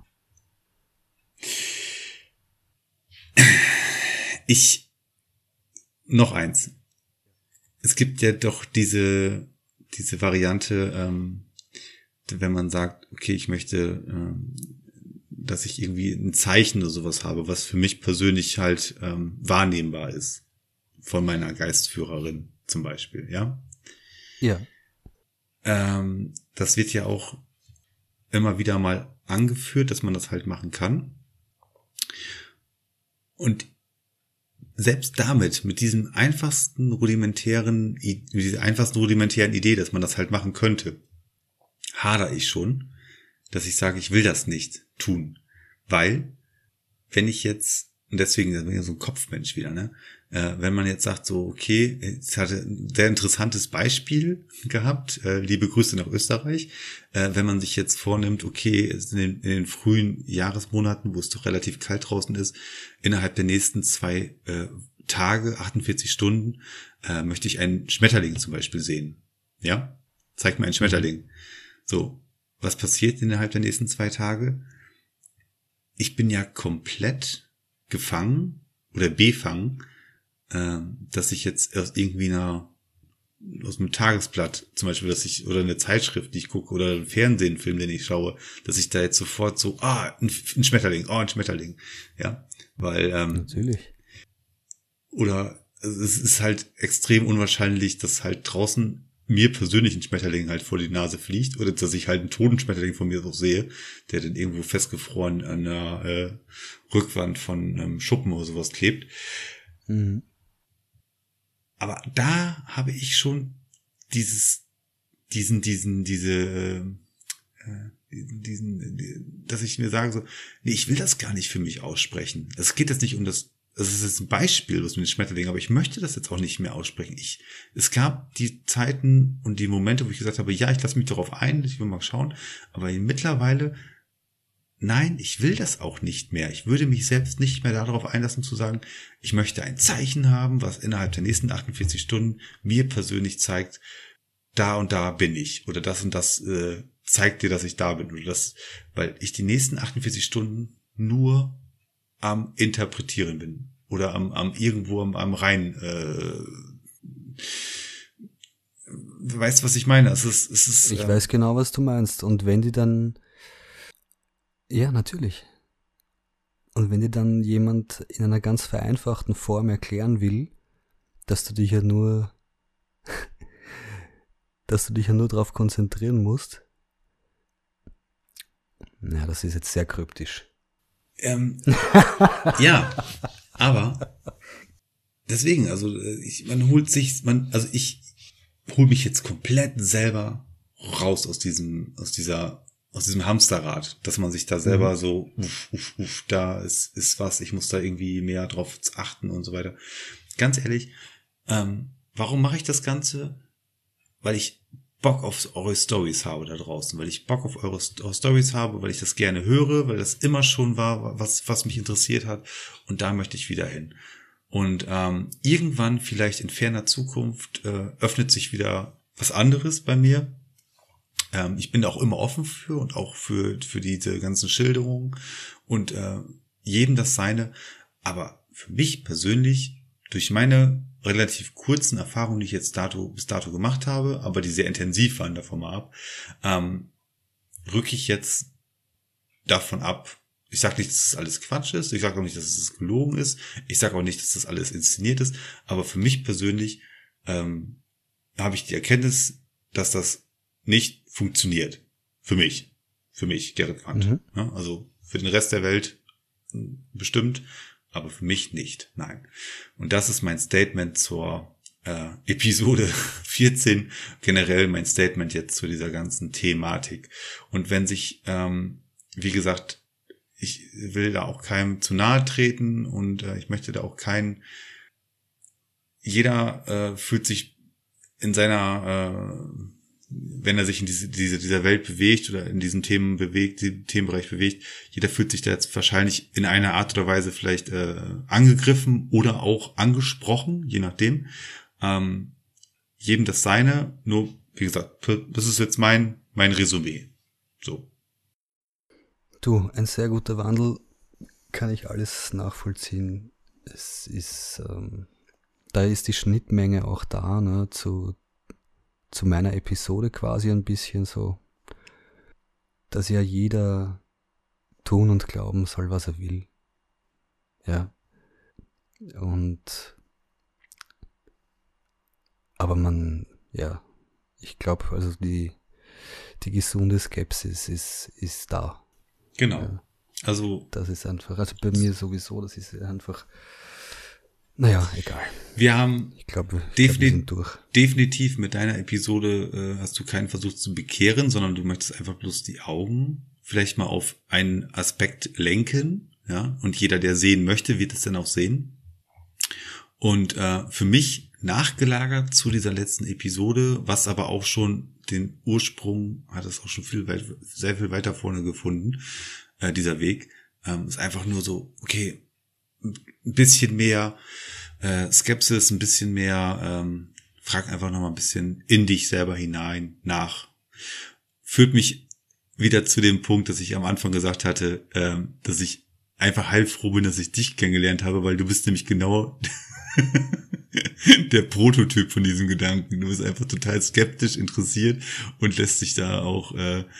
Noch eins. Es gibt ja doch diese Variante, wenn man sagt, okay, ich möchte, dass ich irgendwie ein Zeichen oder sowas habe, was für mich persönlich halt wahrnehmbar ist. Von meiner Geistführerin zum Beispiel, ja? Ja. Das wird ja auch immer wieder mal angeführt, dass man das halt machen kann. Und selbst damit, mit dieser einfachsten rudimentären Idee, dass man das halt machen könnte, hadere ich schon, dass ich sage, ich will das nicht tun. Weil, wenn ich jetzt, und deswegen bin ich so ein Kopfmensch wieder, ne? Wenn man jetzt sagt so, okay, es hatte ein sehr interessantes Beispiel gehabt, liebe Grüße nach Österreich, wenn man sich jetzt vornimmt, okay, in den frühen Jahresmonaten, wo es doch relativ kalt draußen ist, innerhalb der nächsten 2 Tage, 48 Stunden, möchte ich einen Schmetterling zum Beispiel sehen. Ja? Zeig mir einen Schmetterling. So, was passiert innerhalb der nächsten 2 Tage? Ich bin ja komplett gefangen oder befangen, dass ich jetzt aus aus einem Tagesblatt zum Beispiel, oder eine Zeitschrift, die ich gucke, oder einen Fernsehfilm, den ich schaue, dass ich da jetzt sofort so, ein Schmetterling, ja, weil, Natürlich. Oder es ist halt extrem unwahrscheinlich, dass halt draußen mir persönlich ein Schmetterling halt vor die Nase fliegt, oder dass ich halt einen toten Schmetterling von mir so sehe, der dann irgendwo festgefroren an der Rückwand von einem Schuppen oder sowas klebt. Mhm. Aber da habe ich schon dass ich mir sage so, nee, ich will das gar nicht für mich aussprechen. Es geht jetzt nicht um das, es ist jetzt ein Beispiel, was mit den Schmetterlingen, aber ich möchte das jetzt auch nicht mehr aussprechen. Es gab die Zeiten und die Momente, wo ich gesagt habe, ja, ich lasse mich darauf ein, ich will mal schauen, aber mittlerweile, nein, ich will das auch nicht mehr. Ich würde mich selbst nicht mehr darauf einlassen zu sagen, ich möchte ein Zeichen haben, was innerhalb der nächsten 48 Stunden mir persönlich zeigt, da und da bin ich oder das und das zeigt dir, dass ich da bin. Weil ich die nächsten 48 Stunden nur am Interpretieren bin. Oder am irgendwo am rein. Weißt du, was ich meine? Ich weiß genau, was du meinst. Und wenn die dann... Ja, natürlich. Und wenn dir dann jemand in einer ganz vereinfachten Form erklären will, dass du dich ja nur darauf konzentrieren musst, na, das ist jetzt sehr kryptisch. Ja, aber deswegen, also ich hol mich jetzt komplett selber raus aus diesem Hamsterrad, dass man sich da selber so, da ist was, ich muss da irgendwie mehr drauf achten und so weiter. Ganz ehrlich, warum mache ich das Ganze? Weil ich Bock auf eure Stories habe da draußen, weil ich Bock auf eure Stories habe, weil ich das gerne höre, weil das immer schon war, was mich interessiert hat, und da möchte ich wieder hin. Und irgendwann, vielleicht in ferner Zukunft, öffnet sich wieder was anderes bei mir. Ich bin da auch immer offen für und auch für diese ganzen Schilderungen und jedem das Seine. Aber für mich persönlich, durch meine relativ kurzen Erfahrungen, die ich jetzt bis dato gemacht habe, aber die sehr intensiv waren, davon mal ab, rücke ich jetzt davon ab. Ich sage nicht, dass das alles Quatsch ist. Ich sage auch nicht, dass es gelogen ist. Ich sage auch nicht, dass das alles inszeniert ist. Aber für mich persönlich habe ich die Erkenntnis, dass das nicht funktioniert. Für mich, Gerrit Quandt. Ja, also für den Rest der Welt bestimmt, aber für mich nicht. Nein. Und das ist mein Statement zur Episode 14. Generell mein Statement jetzt zu dieser ganzen Thematik. Und wenn sich, wie gesagt, ich will da auch keinem zu nahe treten und ich möchte da auch jeder fühlt sich in seiner, wenn er sich in dieser Welt bewegt oder in diesen Themenbereich bewegt, jeder fühlt sich da jetzt wahrscheinlich in einer Art oder Weise vielleicht angegriffen oder auch angesprochen, je nachdem. Jedem das Seine, nur, wie gesagt, das ist jetzt mein Resümee. So. Du, ein sehr guter Wandel, kann ich alles nachvollziehen. Es ist, da ist die Schnittmenge auch da, ne, zu meiner Episode quasi ein bisschen so, dass ja jeder tun und glauben soll, was er will. Ja. Aber ich glaube, also die gesunde Skepsis ist da. Genau. Ja. Also das ist einfach, also bei mir sowieso, das ist einfach, naja, egal. Wir haben wir sind durch. Definitiv mit deiner Episode hast du keinen Versuch zu bekehren, sondern du möchtest einfach bloß die Augen vielleicht mal auf einen Aspekt lenken, ja, und jeder, der sehen möchte, wird es dann auch sehen. Und für mich nachgelagert zu dieser letzten Episode, was aber auch schon den Ursprung hat, es auch schon sehr viel weiter vorne gefunden, dieser Weg, ist einfach nur so, okay, ein bisschen mehr Skepsis, ein bisschen mehr, frag einfach nochmal ein bisschen in dich selber hinein nach. Führt mich wieder zu dem Punkt, dass ich am Anfang gesagt hatte, dass ich einfach heilfroh bin, dass ich dich kennengelernt habe, weil du bist nämlich genau der Prototyp von diesem Gedanken. Du bist einfach total skeptisch interessiert und lässt dich da auch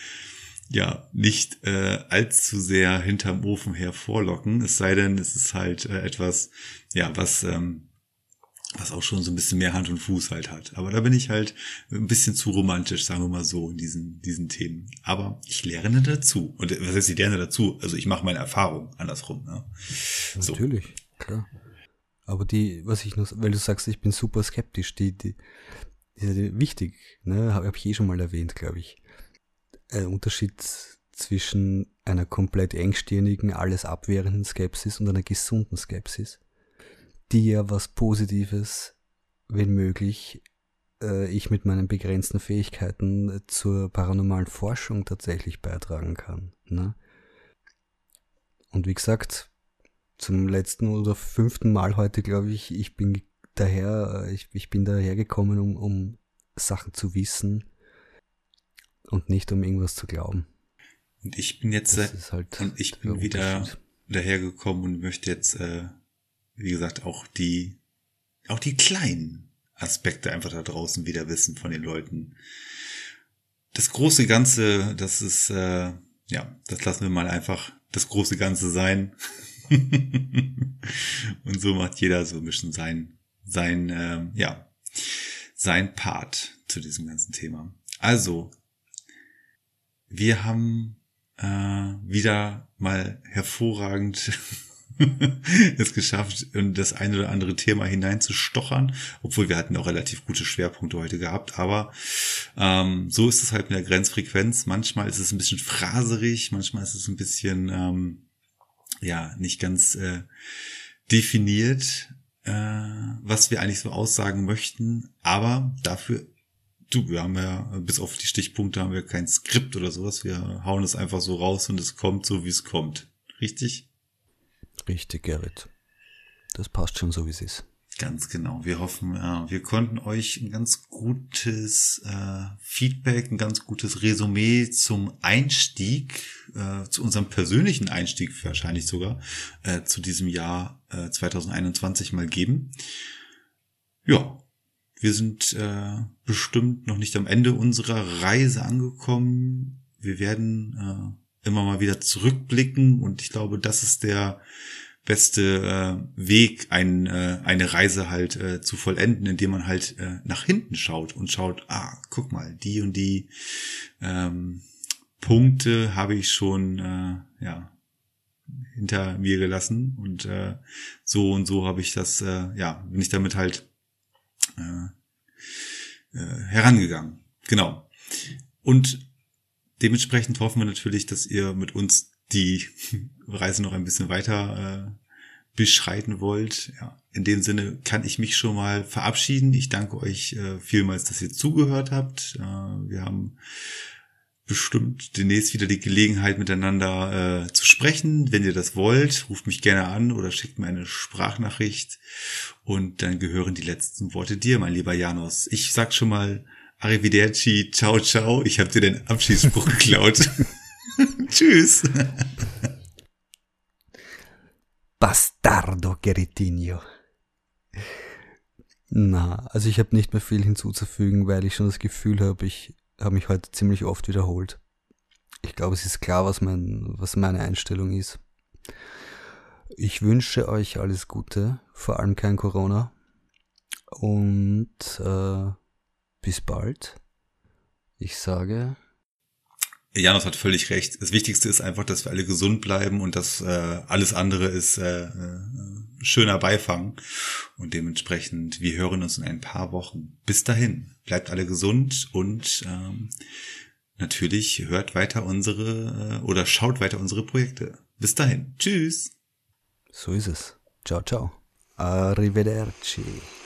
nicht allzu sehr hinterm Ofen hervorlocken. Es sei denn, es ist halt etwas, was auch schon so ein bisschen mehr Hand und Fuß halt hat. Aber da bin ich halt ein bisschen zu romantisch, sagen wir mal so, in diesen Themen. Aber ich lerne dazu. Und was heißt, ich lerne dazu? Also ich mache meine Erfahrung andersrum. Ne? So. Natürlich, klar. Aber weil du sagst, ich bin super skeptisch, die ist wichtig, ne, habe ich schon mal erwähnt, glaube ich. Ein Unterschied zwischen einer komplett engstirnigen, alles abwehrenden Skepsis und einer gesunden Skepsis, die ja was Positives, wenn möglich, ich mit meinen begrenzten Fähigkeiten zur paranormalen Forschung tatsächlich beitragen kann. Ne? Und wie gesagt, zum letzten oder 5. Mal heute, glaube ich, ich bin dahergekommen, um Sachen zu wissen, und nicht um irgendwas zu glauben. Und ich bin jetzt wieder dahergekommen und möchte jetzt, wie gesagt, auch die kleinen Aspekte einfach da draußen wieder wissen von den Leuten. Das große Ganze, das ist, das lassen wir mal einfach das große Ganze sein. Und so macht jeder so ein bisschen sein Part zu diesem ganzen Thema. Also, wir haben wieder mal hervorragend es geschafft, in das ein oder andere Thema hineinzustochern, obwohl wir hatten auch relativ gute Schwerpunkte heute gehabt, aber so ist es halt mit der Grenzfrequenz. Manchmal ist es ein bisschen phraserig, manchmal ist es ein bisschen nicht ganz definiert, was wir eigentlich so aussagen möchten, aber dafür wir haben ja, bis auf die Stichpunkte haben wir kein Skript oder sowas. Wir hauen es einfach so raus und es kommt so, wie es kommt. Richtig? Richtig, Gerrit. Das passt schon so, wie es ist. Ganz genau. Wir hoffen, wir konnten euch ein ganz gutes Feedback, ein ganz gutes Resümee zum Einstieg, zu unserem persönlichen Einstieg wahrscheinlich sogar, zu diesem Jahr 2021 mal geben. Ja. Wir sind bestimmt noch nicht am Ende unserer Reise angekommen. Wir werden immer mal wieder zurückblicken und ich glaube, das ist der beste Weg, eine Reise halt zu vollenden, indem man halt nach hinten schaut und schaut, guck mal, die und die Punkte habe ich schon hinter mir gelassen und so und so habe ich das, bin ich damit halt herangegangen. Genau. Und dementsprechend hoffen wir natürlich, dass ihr mit uns die Reise noch ein bisschen weiter beschreiten wollt. Ja, in dem Sinne kann ich mich schon mal verabschieden. Ich danke euch vielmals, dass ihr zugehört habt. Wir haben bestimmt demnächst wieder die Gelegenheit, miteinander zu sprechen. Wenn ihr das wollt, ruft mich gerne an oder schickt mir eine Sprachnachricht. Und dann gehören die letzten Worte dir, mein lieber Janos. Ich sag schon mal Arrivederci, ciao, ciao. Ich habe dir den Abschiedsspruch geklaut. Tschüss. Bastardo Gerritinho. Also ich habe nicht mehr viel hinzuzufügen, weil ich schon das Gefühl habe, ich habe mich heute ziemlich oft wiederholt. Ich glaube, es ist klar, was meine Einstellung ist. Ich wünsche euch alles Gute, vor allem kein Corona. Und bis bald. Ich sage... Janos hat völlig recht. Das Wichtigste ist einfach, dass wir alle gesund bleiben und dass alles andere ist schöner Beifang. Und dementsprechend, wir hören uns in ein paar Wochen. Bis dahin, bleibt alle gesund und natürlich hört weiter oder schaut weiter unsere Projekte. Bis dahin. Tschüss. So ist es. Ciao, ciao. Arrivederci.